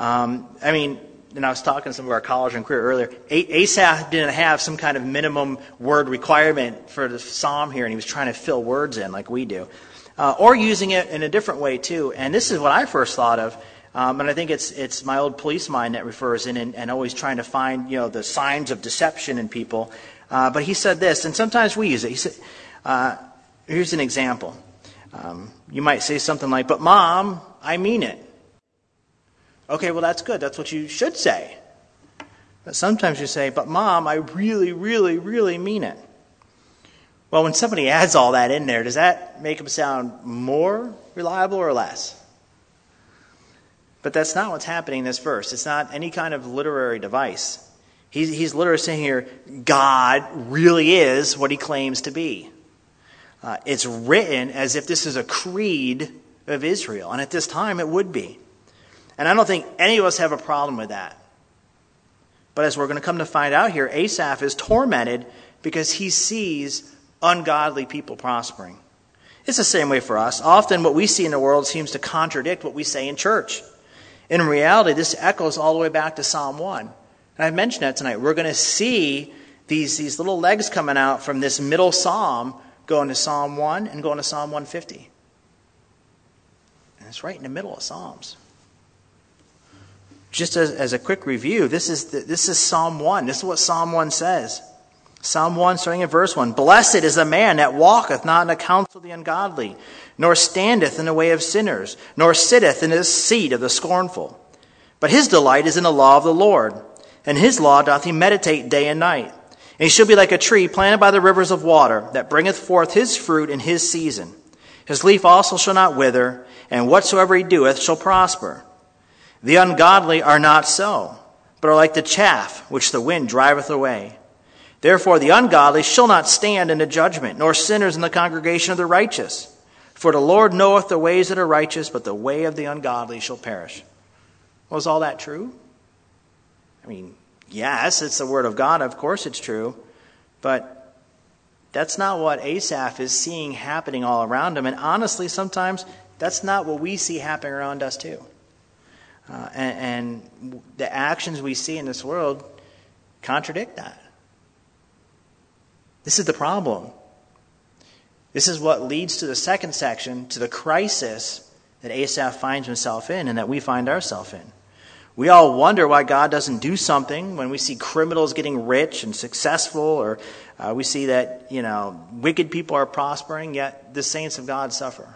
And I was talking to some of our college and career earlier. Asaph didn't have some kind of minimum word requirement for the psalm here, and he was trying to fill words in like we do. Or using it in a different way, too. And this is what I first thought of. And I think it's my old police mind that refers in and always trying to find, the signs of deception in people. But he said this, and sometimes we use it. He said, here's an example. You might say something like, but Mom, I mean it. Okay, well, that's good. That's what you should say. But sometimes you say, but Mom, I really, really, really mean it. Well, when somebody adds all that in there, does that make them sound more reliable or less? But that's not what's happening in this verse. It's not any kind of literary device. He's literally saying here, God really is what he claims to be. It's written as if this is a creed of Israel. And at this time, it would be. And I don't think any of us have a problem with that. But as we're going to come to find out here, Asaph is tormented because he sees ungodly people prospering. It's the same way for us. Often what we see in the world seems to contradict what we say in church. In reality, this echoes all the way back to Psalm 1. And I've mentioned that tonight. We're going to see these little legs coming out from this middle psalm going to Psalm 1 and going to Psalm 150. And it's right in the middle of Psalms. Just as a quick review, this is Psalm 1. This is what Psalm 1 says. Psalm 1, starting at verse 1. Blessed is the man that walketh not in the counsel of the ungodly, nor standeth in the way of sinners, nor sitteth in the seat of the scornful. But his delight is in the law of the Lord, and his law doth he meditate day and night. And he shall be like a tree planted by the rivers of water, that bringeth forth his fruit in his season. His leaf also shall not wither, and whatsoever he doeth shall prosper. The ungodly are not so, but are like the chaff which the wind driveth away. Therefore the ungodly shall not stand in the judgment, nor sinners in the congregation of the righteous. For the Lord knoweth the ways that are righteous, but the way of the ungodly shall perish. Well, is all that true? Yes, it's the word of God. Of course it's true. But that's not what Asaph is seeing happening all around him. And honestly, sometimes that's not what we see happening around us too. And the actions we see in this world contradict that. This is the problem. This is what leads to the second section, to the crisis that Asaph finds himself in and that we find ourselves in. We all wonder why God doesn't do something when we see criminals getting rich and successful, or we see that, wicked people are prospering, yet the saints of God suffer.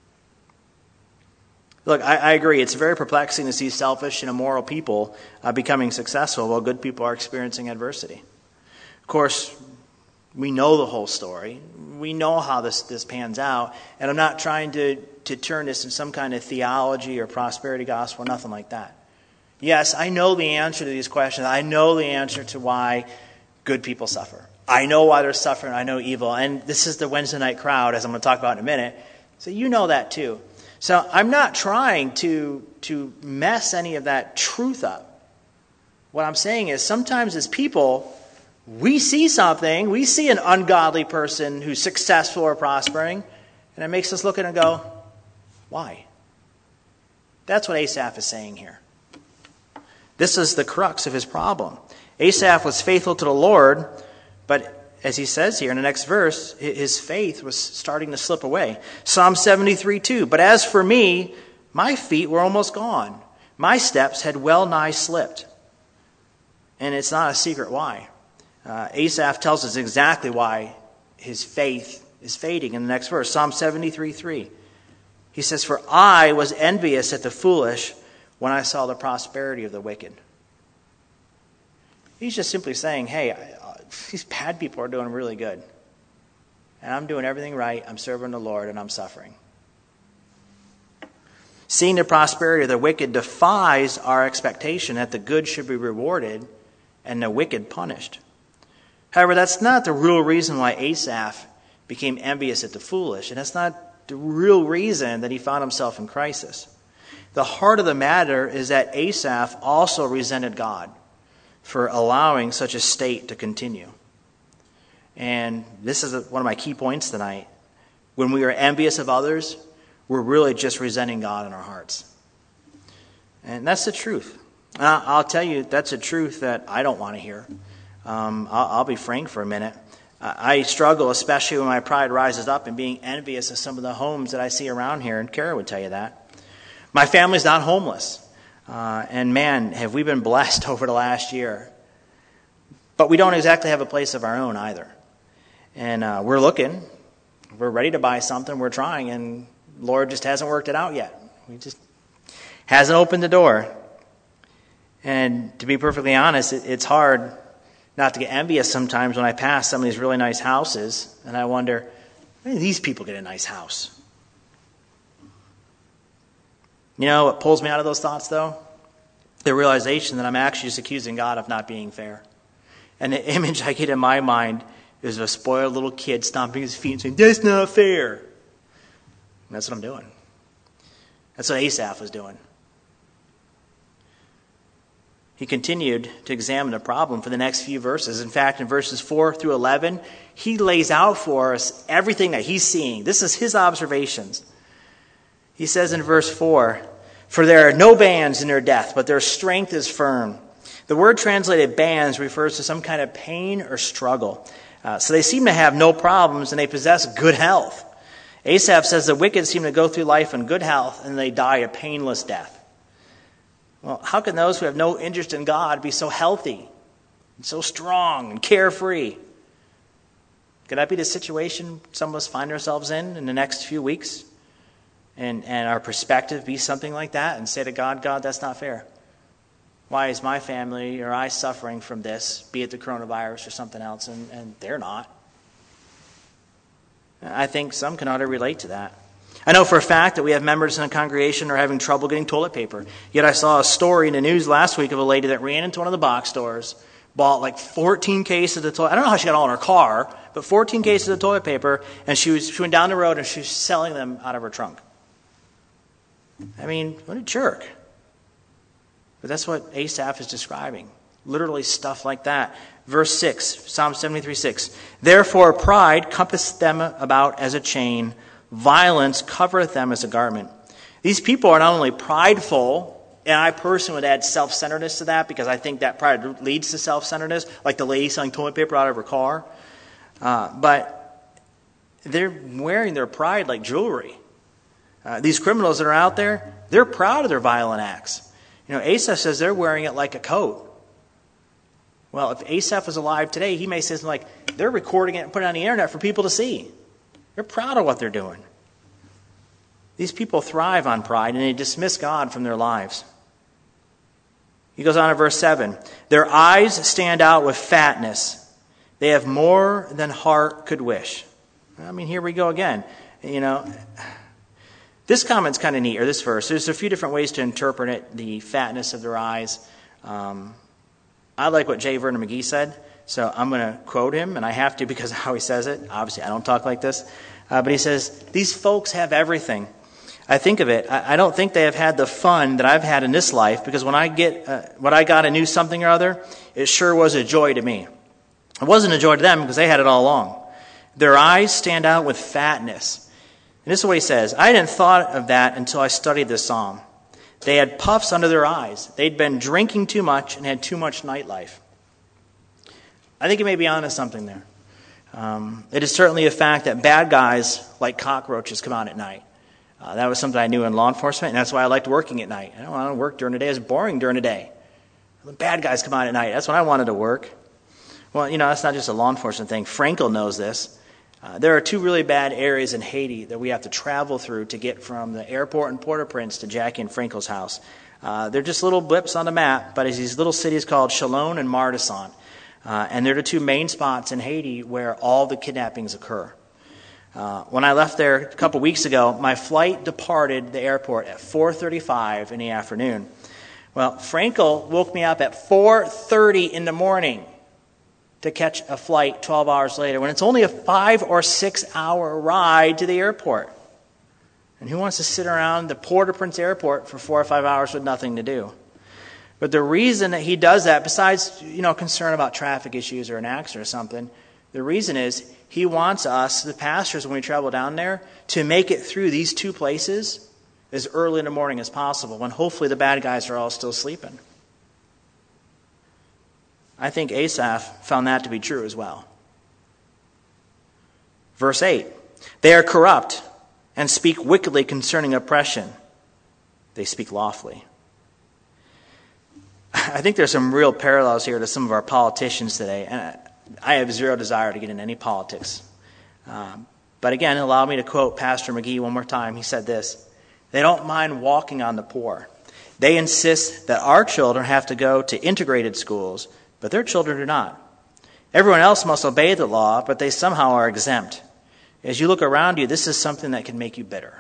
Look, I agree. It's very perplexing to see selfish and immoral people becoming successful while good people are experiencing adversity. Of course, we know the whole story. We know how this pans out. And I'm not trying to turn this into some kind of theology or prosperity gospel, nothing like that. Yes, I know the answer to these questions. I know the answer to why good people suffer. I know why they're suffering. I know evil. And this is the Wednesday night crowd, as I'm going to talk about in a minute. So you know that too. So I'm not trying to mess any of that truth up. What I'm saying is sometimes as people, we see something, we see an ungodly person who's successful or prospering, and it makes us look at it and go, why? That's what Asaph is saying here. This is the crux of his problem. Asaph was faithful to the Lord, but as he says here in the next verse, his faith was starting to slip away. Psalm 73:2. But as for me, my feet were almost gone, My steps had well nigh slipped. And it's not a secret why. Asaph tells us exactly why his faith is fading in the next verse. Psalm 73:3. He says, "For I was envious at the foolish when I saw the prosperity of the wicked." He's just simply saying, hey, these bad people are doing really good. And I'm doing everything right. I'm serving the Lord and I'm suffering. Seeing the prosperity of the wicked defies our expectation that the good should be rewarded and the wicked punished. However, that's not the real reason why Asaph became envious at the foolish. And that's not the real reason that he found himself in crisis. The heart of the matter is that Asaph also resented God for allowing such a state to continue. And this is one of my key points tonight. When we are envious of others, we're really just resenting God in our hearts. And that's the truth. I'll tell you, that's a truth that I don't want to hear. I'll be frank for a minute. I struggle, especially when my pride rises up and being envious of some of the homes that I see around here, and Kara would tell you that. My family's not homeless. And man, have we been blessed over the last year. But we don't exactly have a place of our own either. And we're looking. We're ready to buy something. We're trying. And Lord just hasn't worked it out yet. He just hasn't opened the door. And to be perfectly honest, it's hard not to get envious sometimes when I pass some of these really nice houses. And I wonder, where do these people get a nice house? You know what pulls me out of those thoughts, though? The realization that I'm actually just accusing God of not being fair. And the image I get in my mind is a spoiled little kid stomping his feet and saying, "That's not fair." And that's what I'm doing. That's what Asaph was doing. He continued to examine the problem for the next few verses. In fact, in verses 4 through 11, he lays out for us everything that he's seeing. This is his observations. He says in verse 4, "For there are no bands in their death, but their strength is firm." The word translated bands refers to some kind of pain or struggle. So they seem to have no problems and they possess good health. Asaph says the wicked seem to go through life in good health and they die a painless death. Well, how can those who have no interest in God be so healthy and so strong and carefree? Could that be the situation some of us find ourselves in the next few weeks? And our perspective be something like that and say to God, "God, that's not fair. Why is my family or I suffering from this, be it the coronavirus or something else, and they're not?" I think some can ought to relate to that. I know for a fact that we have members in the congregation who are having trouble getting toilet paper. Yet I saw a story in the news last week of a lady that ran into one of the box stores, bought like 14 cases of toilet. I don't know how she got all in her car, but 14 cases of toilet paper, and she went down the road and she was selling them out of her trunk. I mean, what a jerk. But that's what Asaph is describing. Literally stuff like that. Verse 6, Psalm 73:6. "Therefore pride compasseth them about as a chain. Violence covereth them as a garment." These people are not only prideful, and I personally would add self-centeredness to that because I think that pride leads to self-centeredness, like the lady selling toilet paper out of her car. But they're wearing their pride like jewelry. These criminals that are out there, they're proud of their violent acts. You know, Asaph says they're wearing it like a coat. Well, if Asaph was alive today, he may say something like, they're recording it and putting it on the internet for people to see. They're proud of what they're doing. These people thrive on pride and they dismiss God from their lives. He goes on in verse 7. "Their eyes stand out with fatness. They have more than heart could wish." I mean, here we go again. You know, this comment's kind of neat, or this verse. There's a few different ways to interpret it, the fatness of their eyes. I like what J. Vernon McGee said, so I'm going to quote him, and I have to because of how he says it. Obviously, I don't talk like this. But he says, "These folks have everything." I think of it, I don't think they have had the fun that I've had in this life, because when I got a new something or other, it sure was a joy to me. It wasn't a joy to them because they had it all along. Their eyes stand out with fatness. And this is what he says. I hadn't thought of that until I studied this psalm. They had puffs under their eyes. They'd been drinking too much and had too much nightlife. I think he may be onto something there. It is certainly a fact that bad guys like cockroaches come out at night. That was something I knew in law enforcement, and that's why I liked working at night. I don't want to work during the day. It's boring during the day. The bad guys come out at night. That's when I wanted to work. Well, that's not just a law enforcement thing. Frankel knows this. There are two really bad areas in Haiti that we have to travel through to get from the airport in Port-au-Prince to Jackie and Frankel's house. They're just little blips on the map, but it's these little cities called Chalon and Mardisson. And they're the two main spots in Haiti where all the kidnappings occur. When I left there a couple weeks ago, my flight departed the airport at 4:35 in the afternoon. Well, Frankel woke me up at 4:30 in the morning to catch a flight 12 hours later when it's only a 5 or 6 hour ride to the airport. And who wants to sit around the Port-au-Prince airport for 4 or 5 hours with nothing to do? But the reason that he does that, besides, concern about traffic issues or an accident or something, the reason is he wants us, the pastors, when we travel down there, to make it through these two places as early in the morning as possible, when hopefully the bad guys are all still sleeping. I think Asaph found that to be true as well. Verse 8, they are corrupt and speak wickedly concerning oppression. They speak lawfully. I think there's some real parallels here to some of our politicians today, and I have zero desire to get into any politics. But again, allow me to quote Pastor McGee one more time. He said this: they don't mind walking on the poor. They insist that our children have to go to integrated schools, but their children do not. Everyone else must obey the law, but they somehow are exempt. As you look around you, this is something that can make you bitter.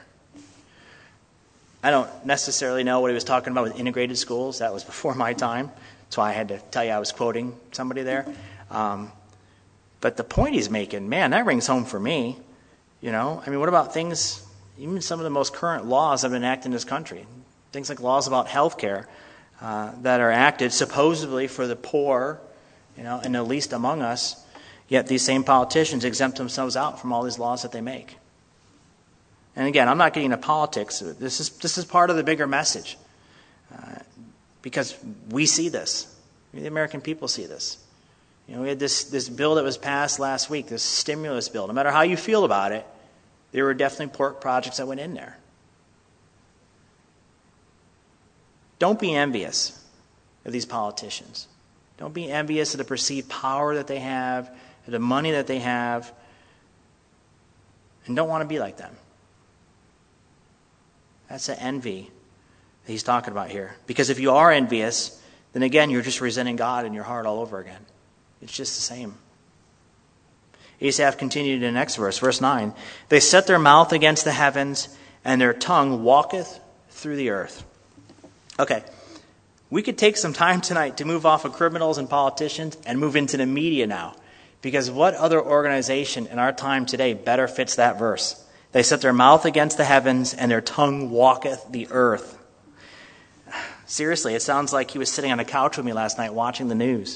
I don't necessarily know what he was talking about with integrated schools. That was before my time. That's why I had to tell you I was quoting somebody there. But the point he's making, man, that rings home for me. What about things, even some of the most current laws that have been enacted in this country? Things like laws about health care that are acted supposedly for the poor, and the least among us. Yet these same politicians exempt themselves out from all these laws that they make. And again, I'm not getting into politics. This is part of the bigger message. Because we see this. The American people see this. We had this bill that was passed last week, this stimulus bill. No matter how you feel about it, there were definitely pork projects that went in there. Don't be envious of these politicians. Don't be envious of the perceived power that they have, of the money that they have, and don't want to be like them. That's the envy that he's talking about here. Because if you are envious, then again, you're just resenting God in your heart all over again. It's just the same. Asaph continued in the next verse, verse 9. They set their mouth against the heavens, and their tongue walketh through the earth. Okay, we could take some time tonight to move off of criminals and politicians and move into the media now. Because what other organization in our time today better fits that verse? They set their mouth against the heavens, and their tongue walketh the earth. Seriously, it sounds like he was sitting on a couch with me last night watching the news.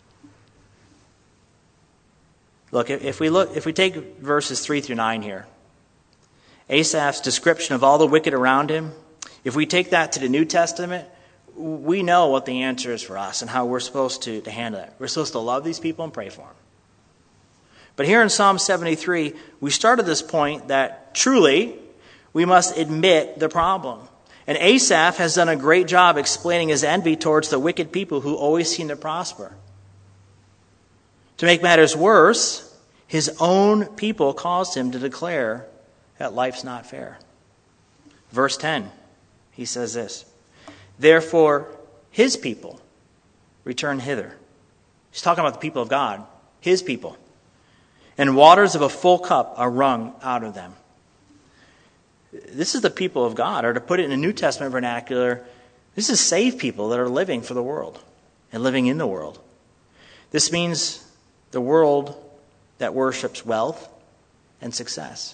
Look, if we take verses 3 through 9 here, Asaph's description of all the wicked around him, if we take that to the New Testament, we know what the answer is for us and how we're supposed to handle it. We're supposed to love these people and pray for them. But here in Psalm 73, we start at this point that truly we must admit the problem. And Asaph has done a great job explaining his envy towards the wicked people who always seem to prosper. To make matters worse, his own people caused him to declare that life's not fair. Verse 10, he says this: therefore his people return hither. He's talking about the people of God, his people. And waters of a full cup are wrung out of them. This is the people of God, or to put it in a New Testament vernacular, this is saved people that are living for the world and living in the world. This means the world that worships wealth and success.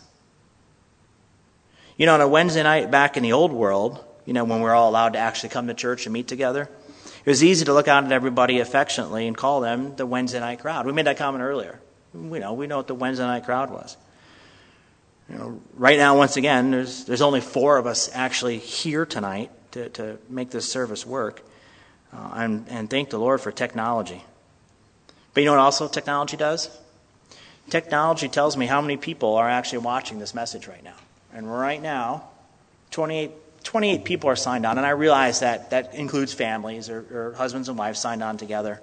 On a Wednesday night back in the old world, when we were all allowed to actually come to church and meet together, it was easy to look out at everybody affectionately and call them the Wednesday night crowd. We made that comment earlier. We know what the Wednesday night crowd was. Right now, once again, there's only 4 of us actually here tonight to make this service work. And thank the Lord for technology. But you know what also technology does? Technology tells me how many people are actually watching this message right now. And right now, 28 people are signed on, and I realize that includes families or husbands and wives signed on together.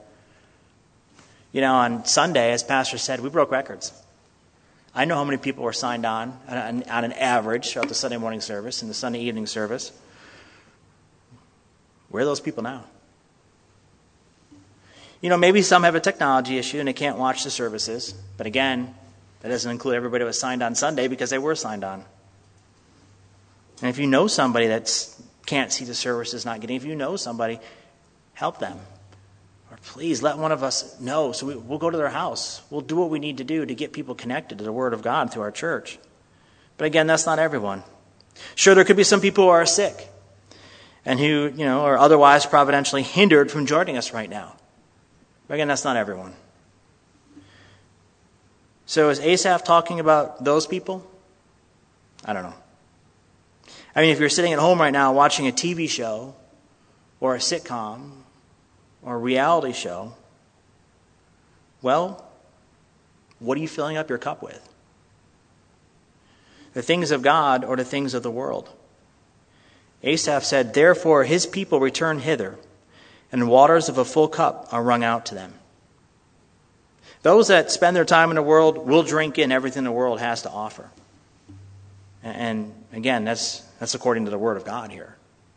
On Sunday, as Pastor said, we broke records. I know how many people were signed on an average throughout the Sunday morning service and the Sunday evening service. Where are those people now? Maybe some have a technology issue and they can't watch the services. But again, that doesn't include everybody that was signed on Sunday because they were signed on. And if you know somebody that can't see the services, if you know somebody, help them. Or please let one of us know so we'll go to their house. We'll do what we need to do to get people connected to the Word of God through our church. But again, that's not everyone. Sure, there could be some people who are sick and who, are otherwise providentially hindered from joining us right now. But again, that's not everyone. So is Asaph talking about those people? I don't know. If you're sitting at home right now watching a TV show or a sitcom or a reality show, well, what are you filling up your cup with? The things of God or the things of the world? Asaph said, "Therefore his people return hither, and waters of a full cup are wrung out to them." Those that spend their time in the world will drink in everything the world has to offer. And again, that's according to the Word of God here.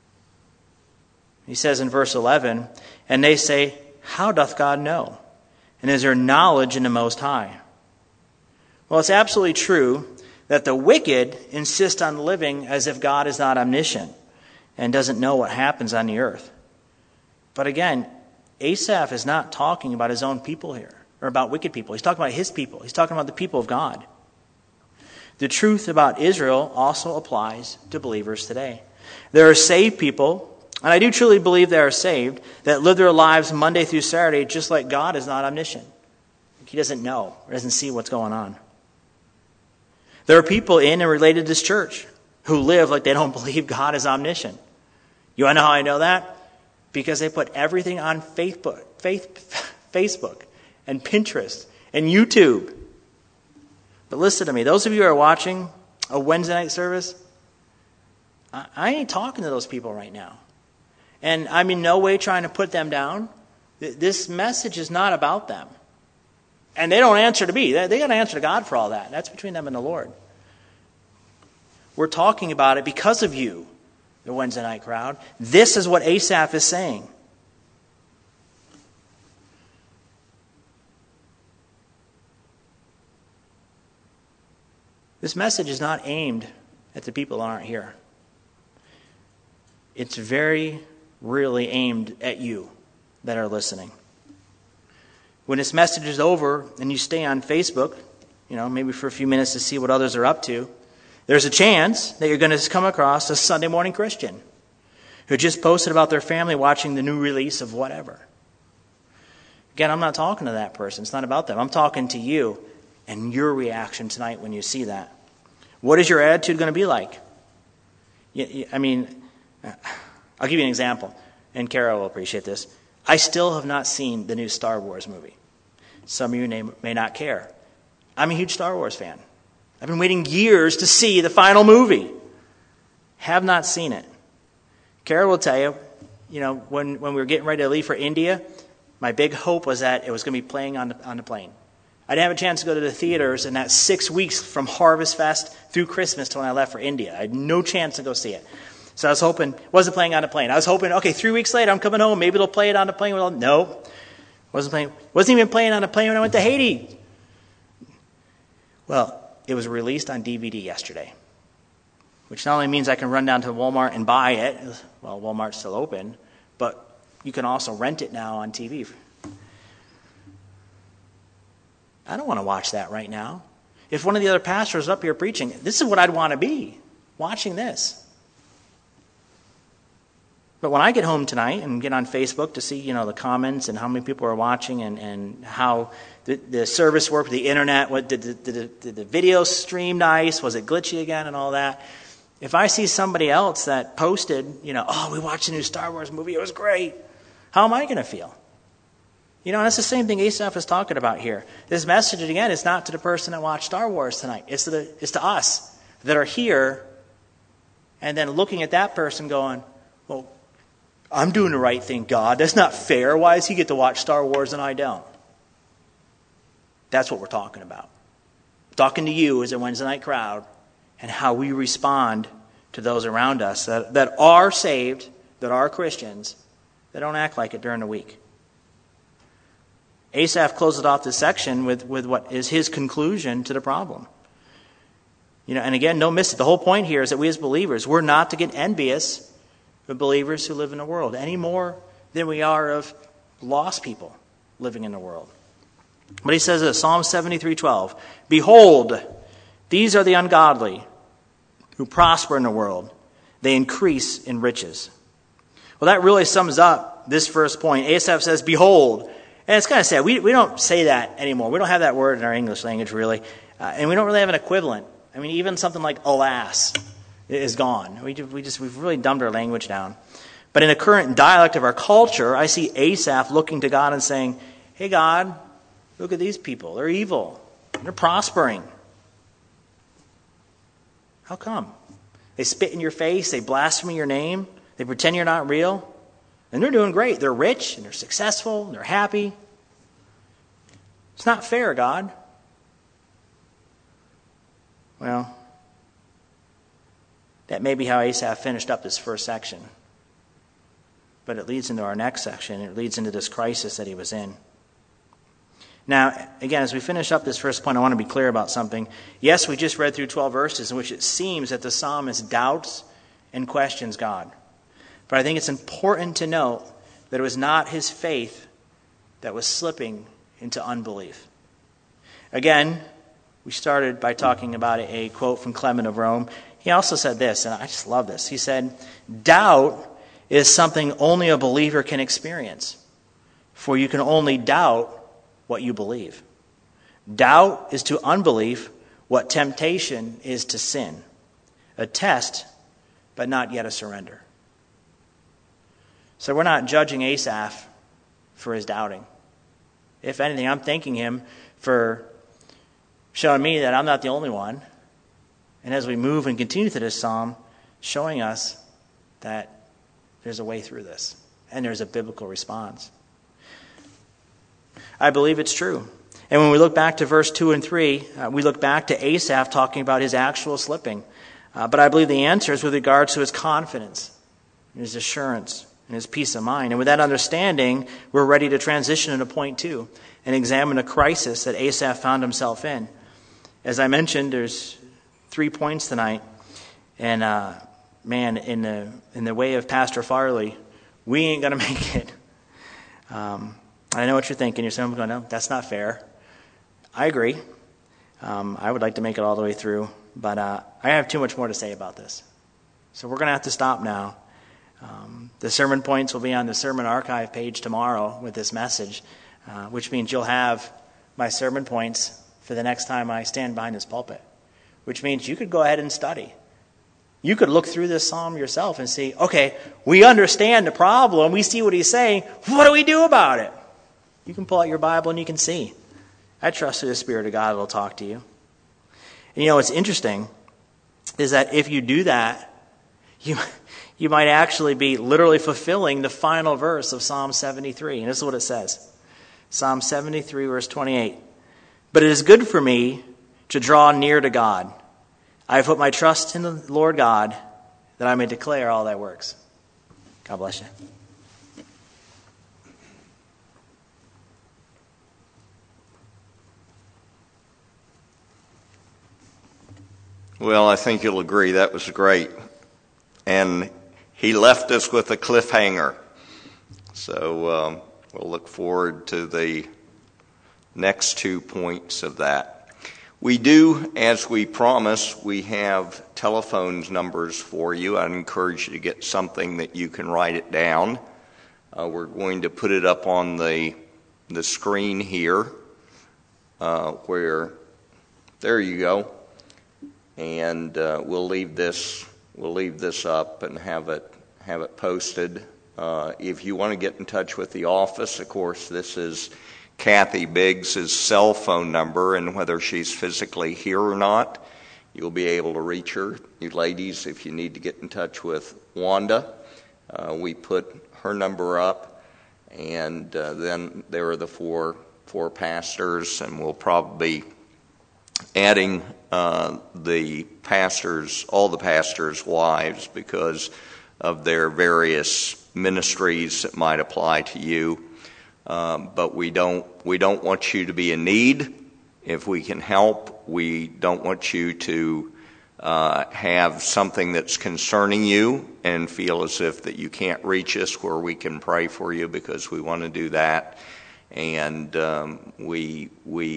He says in verse 11, "And they say, how doth God know? And is there knowledge in the Most High?" Well, it's absolutely true that the wicked insist on living as if God is not omniscient and doesn't know what happens on the earth. But again, Asaph is not talking about his own people here, or about wicked people. He's talking about his people. He's talking about the people of God. The truth about Israel also applies to believers today. There are saved people, and I do truly believe they are saved, that live their lives Monday through Saturday just like God is not omniscient. He doesn't know or doesn't see what's going on. There are people in and related to this church who live like they don't believe God is omniscient. You want to know how I know that? Because they put everything on Facebook and Pinterest and YouTube. But listen to me, those of you who are watching a Wednesday night service, I ain't talking to those people right now. And I'm in no way trying to put them down. This message is not about them. And they don't answer to me. They got to answer to God for all that. That's between them and the Lord. We're talking about it because of you, the Wednesday night crowd. This is what Asaph is saying. This message is not aimed at the people that aren't here. It's very really aimed at you that are listening. When this message is over and you stay on Facebook, maybe for a few minutes to see what others are up to, there's a chance that you're going to come across a Sunday morning Christian who just posted about their family watching the new release of whatever. Again, I'm not talking to that person. It's not about them. I'm talking to you and your reaction tonight when you see that. What is your attitude going to be like? I'll give you an example, and Kara will appreciate this. I still have not seen the new Star Wars movie. Some of you may not care. I'm a huge Star Wars fan. I've been waiting years to see the final movie. Have not seen it. Kara will tell you, when we were getting ready to leave for India, my big hope was that it was going to be playing on the plane. I didn't have a chance to go to the theaters in that 6 weeks from Harvest Fest through Christmas to when I left for India. I had no chance to go see it. So I was hoping, wasn't playing on the plane. I was hoping, 3 weeks later, I'm coming home. Maybe they'll play it on the plane. Well, no. Wasn't even playing on the plane when I went to Haiti. Well, it was released on DVD yesterday, which not only means I can run down to Walmart and buy it. Well, Walmart's still open, but you can also rent it now on TV. I don't want to watch that right now. If one of the other pastors is up here preaching, this is what I'd want to be, watching this. But when I get home tonight and get on Facebook to see, the comments and how many people are watching and how the service worked, the internet, did the video stream nice? Was it glitchy again and all that? If I see somebody else that posted, we watched the new Star Wars movie, it was great. How am I going to feel? And that's the same thing Asaph is talking about here. This message, again, is not to the person that watched Star Wars tonight. It's to us that are here and then looking at that person going, well, I'm doing the right thing, God. That's not fair. Why does he get to watch Star Wars and I don't? That's what we're talking about. Talking to you as a Wednesday night crowd and how we respond to those around us that are saved, that are Christians, that don't act like it during the week. Asaph closes off this section with what is his conclusion to the problem. And again, don't miss it. The whole point here is that we as believers, we're not to get envious of believers who live in the world any more than we are of lost people living in the world. But he says this, Psalm 73:12, "Behold, these are the ungodly who prosper in the world. They increase in riches." Well, that really sums up this first point. Asaph says, "Behold." And it's kind of sad. We don't say that anymore. We don't have that word in our English language, really. And we don't really have an equivalent. I mean, even something like alas is gone. We've really dumbed our language down. But in the current dialect of our culture, I see Asaph looking to God and saying, "Hey, God, look at these people. They're evil. They're prospering. How come? They spit in your face. They blaspheme your name. They pretend you're not real. And they're doing great. They're rich and they're successful and they're happy. It's not fair, God." Well, that may be how Asaph finished up this first section. But it leads into our next section. It leads into this crisis that he was in. Now, again, as we finish up this first point, I want to be clear about something. Yes, we just read through 12 verses in which it seems that the psalmist doubts and questions God. But I think it's important to note that it was not his faith that was slipping into unbelief. Again, we started by talking about a quote from Clement of Rome. He also said this, and I just love this. He said, "Doubt is something only a believer can experience, for you can only doubt what you believe. Doubt is to unbelief what temptation is to sin. A test, but not yet a surrender." So we're not judging Asaph for his doubting. If anything, I'm thanking him for showing me that I'm not the only one. And as we move and continue through this psalm, showing us that there's a way through this and there's a biblical response. I believe it's true. And when we look back to verse 2 and 3, we look back to Asaph talking about his actual slipping. But I believe the answer is with regards to his confidence, and his assurance, and his peace of mind. And with that understanding, we're ready to transition into point 2 and examine the crisis that Asaph found himself in. As I mentioned, there's 3 points tonight. And man, in the way of Pastor Farley, we ain't going to make it. I know what you're thinking. You're saying, "No, that's not fair." I agree. I would like to make it all the way through, but I have too much more to say about this. So we're going to have to stop now. The sermon points will be on the sermon archive page tomorrow with this message, which means you'll have my sermon points for the next time I stand behind this pulpit, which means you could go ahead and study. You could look through this psalm yourself and see, okay, we understand the problem. We see what he's saying. What do we do about it? You can pull out your Bible and you can see. I trust that the Spirit of God will talk to you. And what's interesting is that if you do that, you might actually be literally fulfilling the final verse of Psalm 73. And this is what it says. Psalm 73, verse 28. "But it is good for me to draw near to God. I have put my trust in the Lord God, that I may declare all thy works." God bless you.
Well, I think you'll agree that was great. And he left us with a cliffhanger. So we'll look forward to the next 2 points of that. We do, as we promised, we have telephone numbers for you. I'd encourage you to get something that you can write it down. We're going to put it up on the screen here, where, there you go. And we'll leave this up and have it posted. If you want to get in touch with the office, of course, this is Kathy Biggs' cell phone number, and whether she's physically here or not, you'll be able to reach her. You ladies, if you need to get in touch with Wanda, we put her number up, and then there are the four pastors, and we'll probably be adding all the pastors' wives because of their various ministries that might apply to you. But we don't want you to be in need. If we can help, we don't want you to have something that's concerning you and feel as if that you can't reach us where we can pray for you, because we want to do that. And we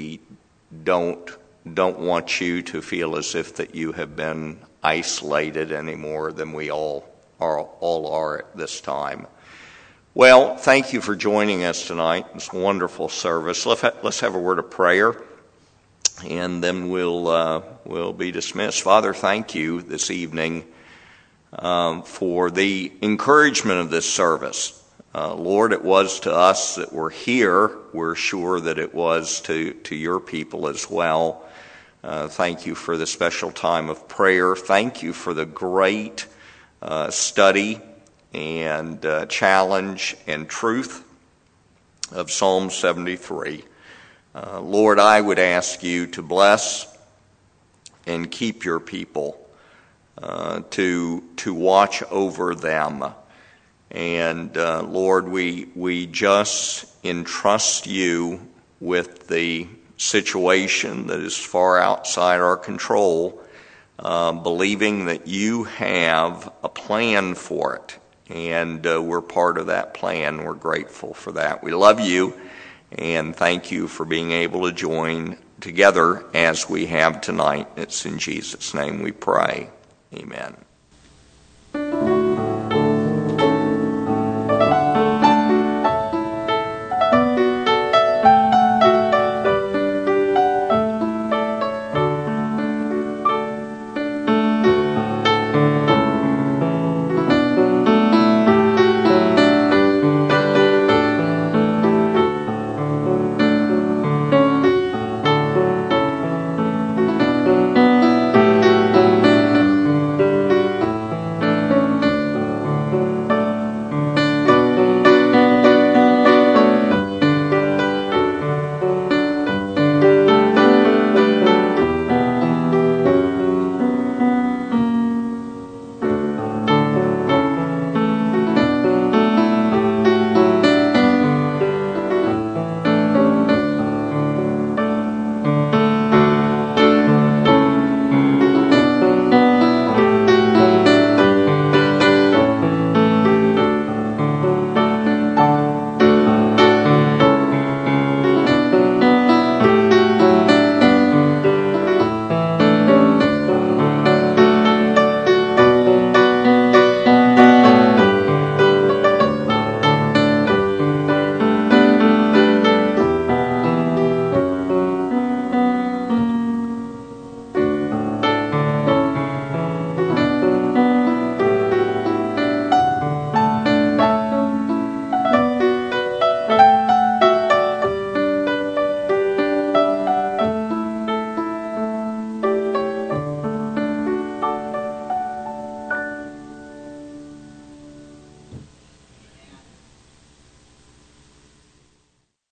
don't want you to feel as if that you have been isolated any more than we all are at this time. Well, thank you for joining us tonight. It's a wonderful service. Let's have a word of prayer, and then we'll be dismissed. Father, thank you this evening for the encouragement of this service. Lord, it was to us that we're here. We're sure that it was to your people as well. Thank you for the special time of prayer. Thank you for the great study and challenge and truth of Psalm 73. Lord, I would ask you to bless and keep your people, to watch over them. And Lord, we just entrust you with the situation that is far outside our control, believing that you have a plan for it. And we're part of that plan. We're grateful for that. We love you, and thank you for being able to join together as we have tonight. It's in Jesus' name we pray. Amen.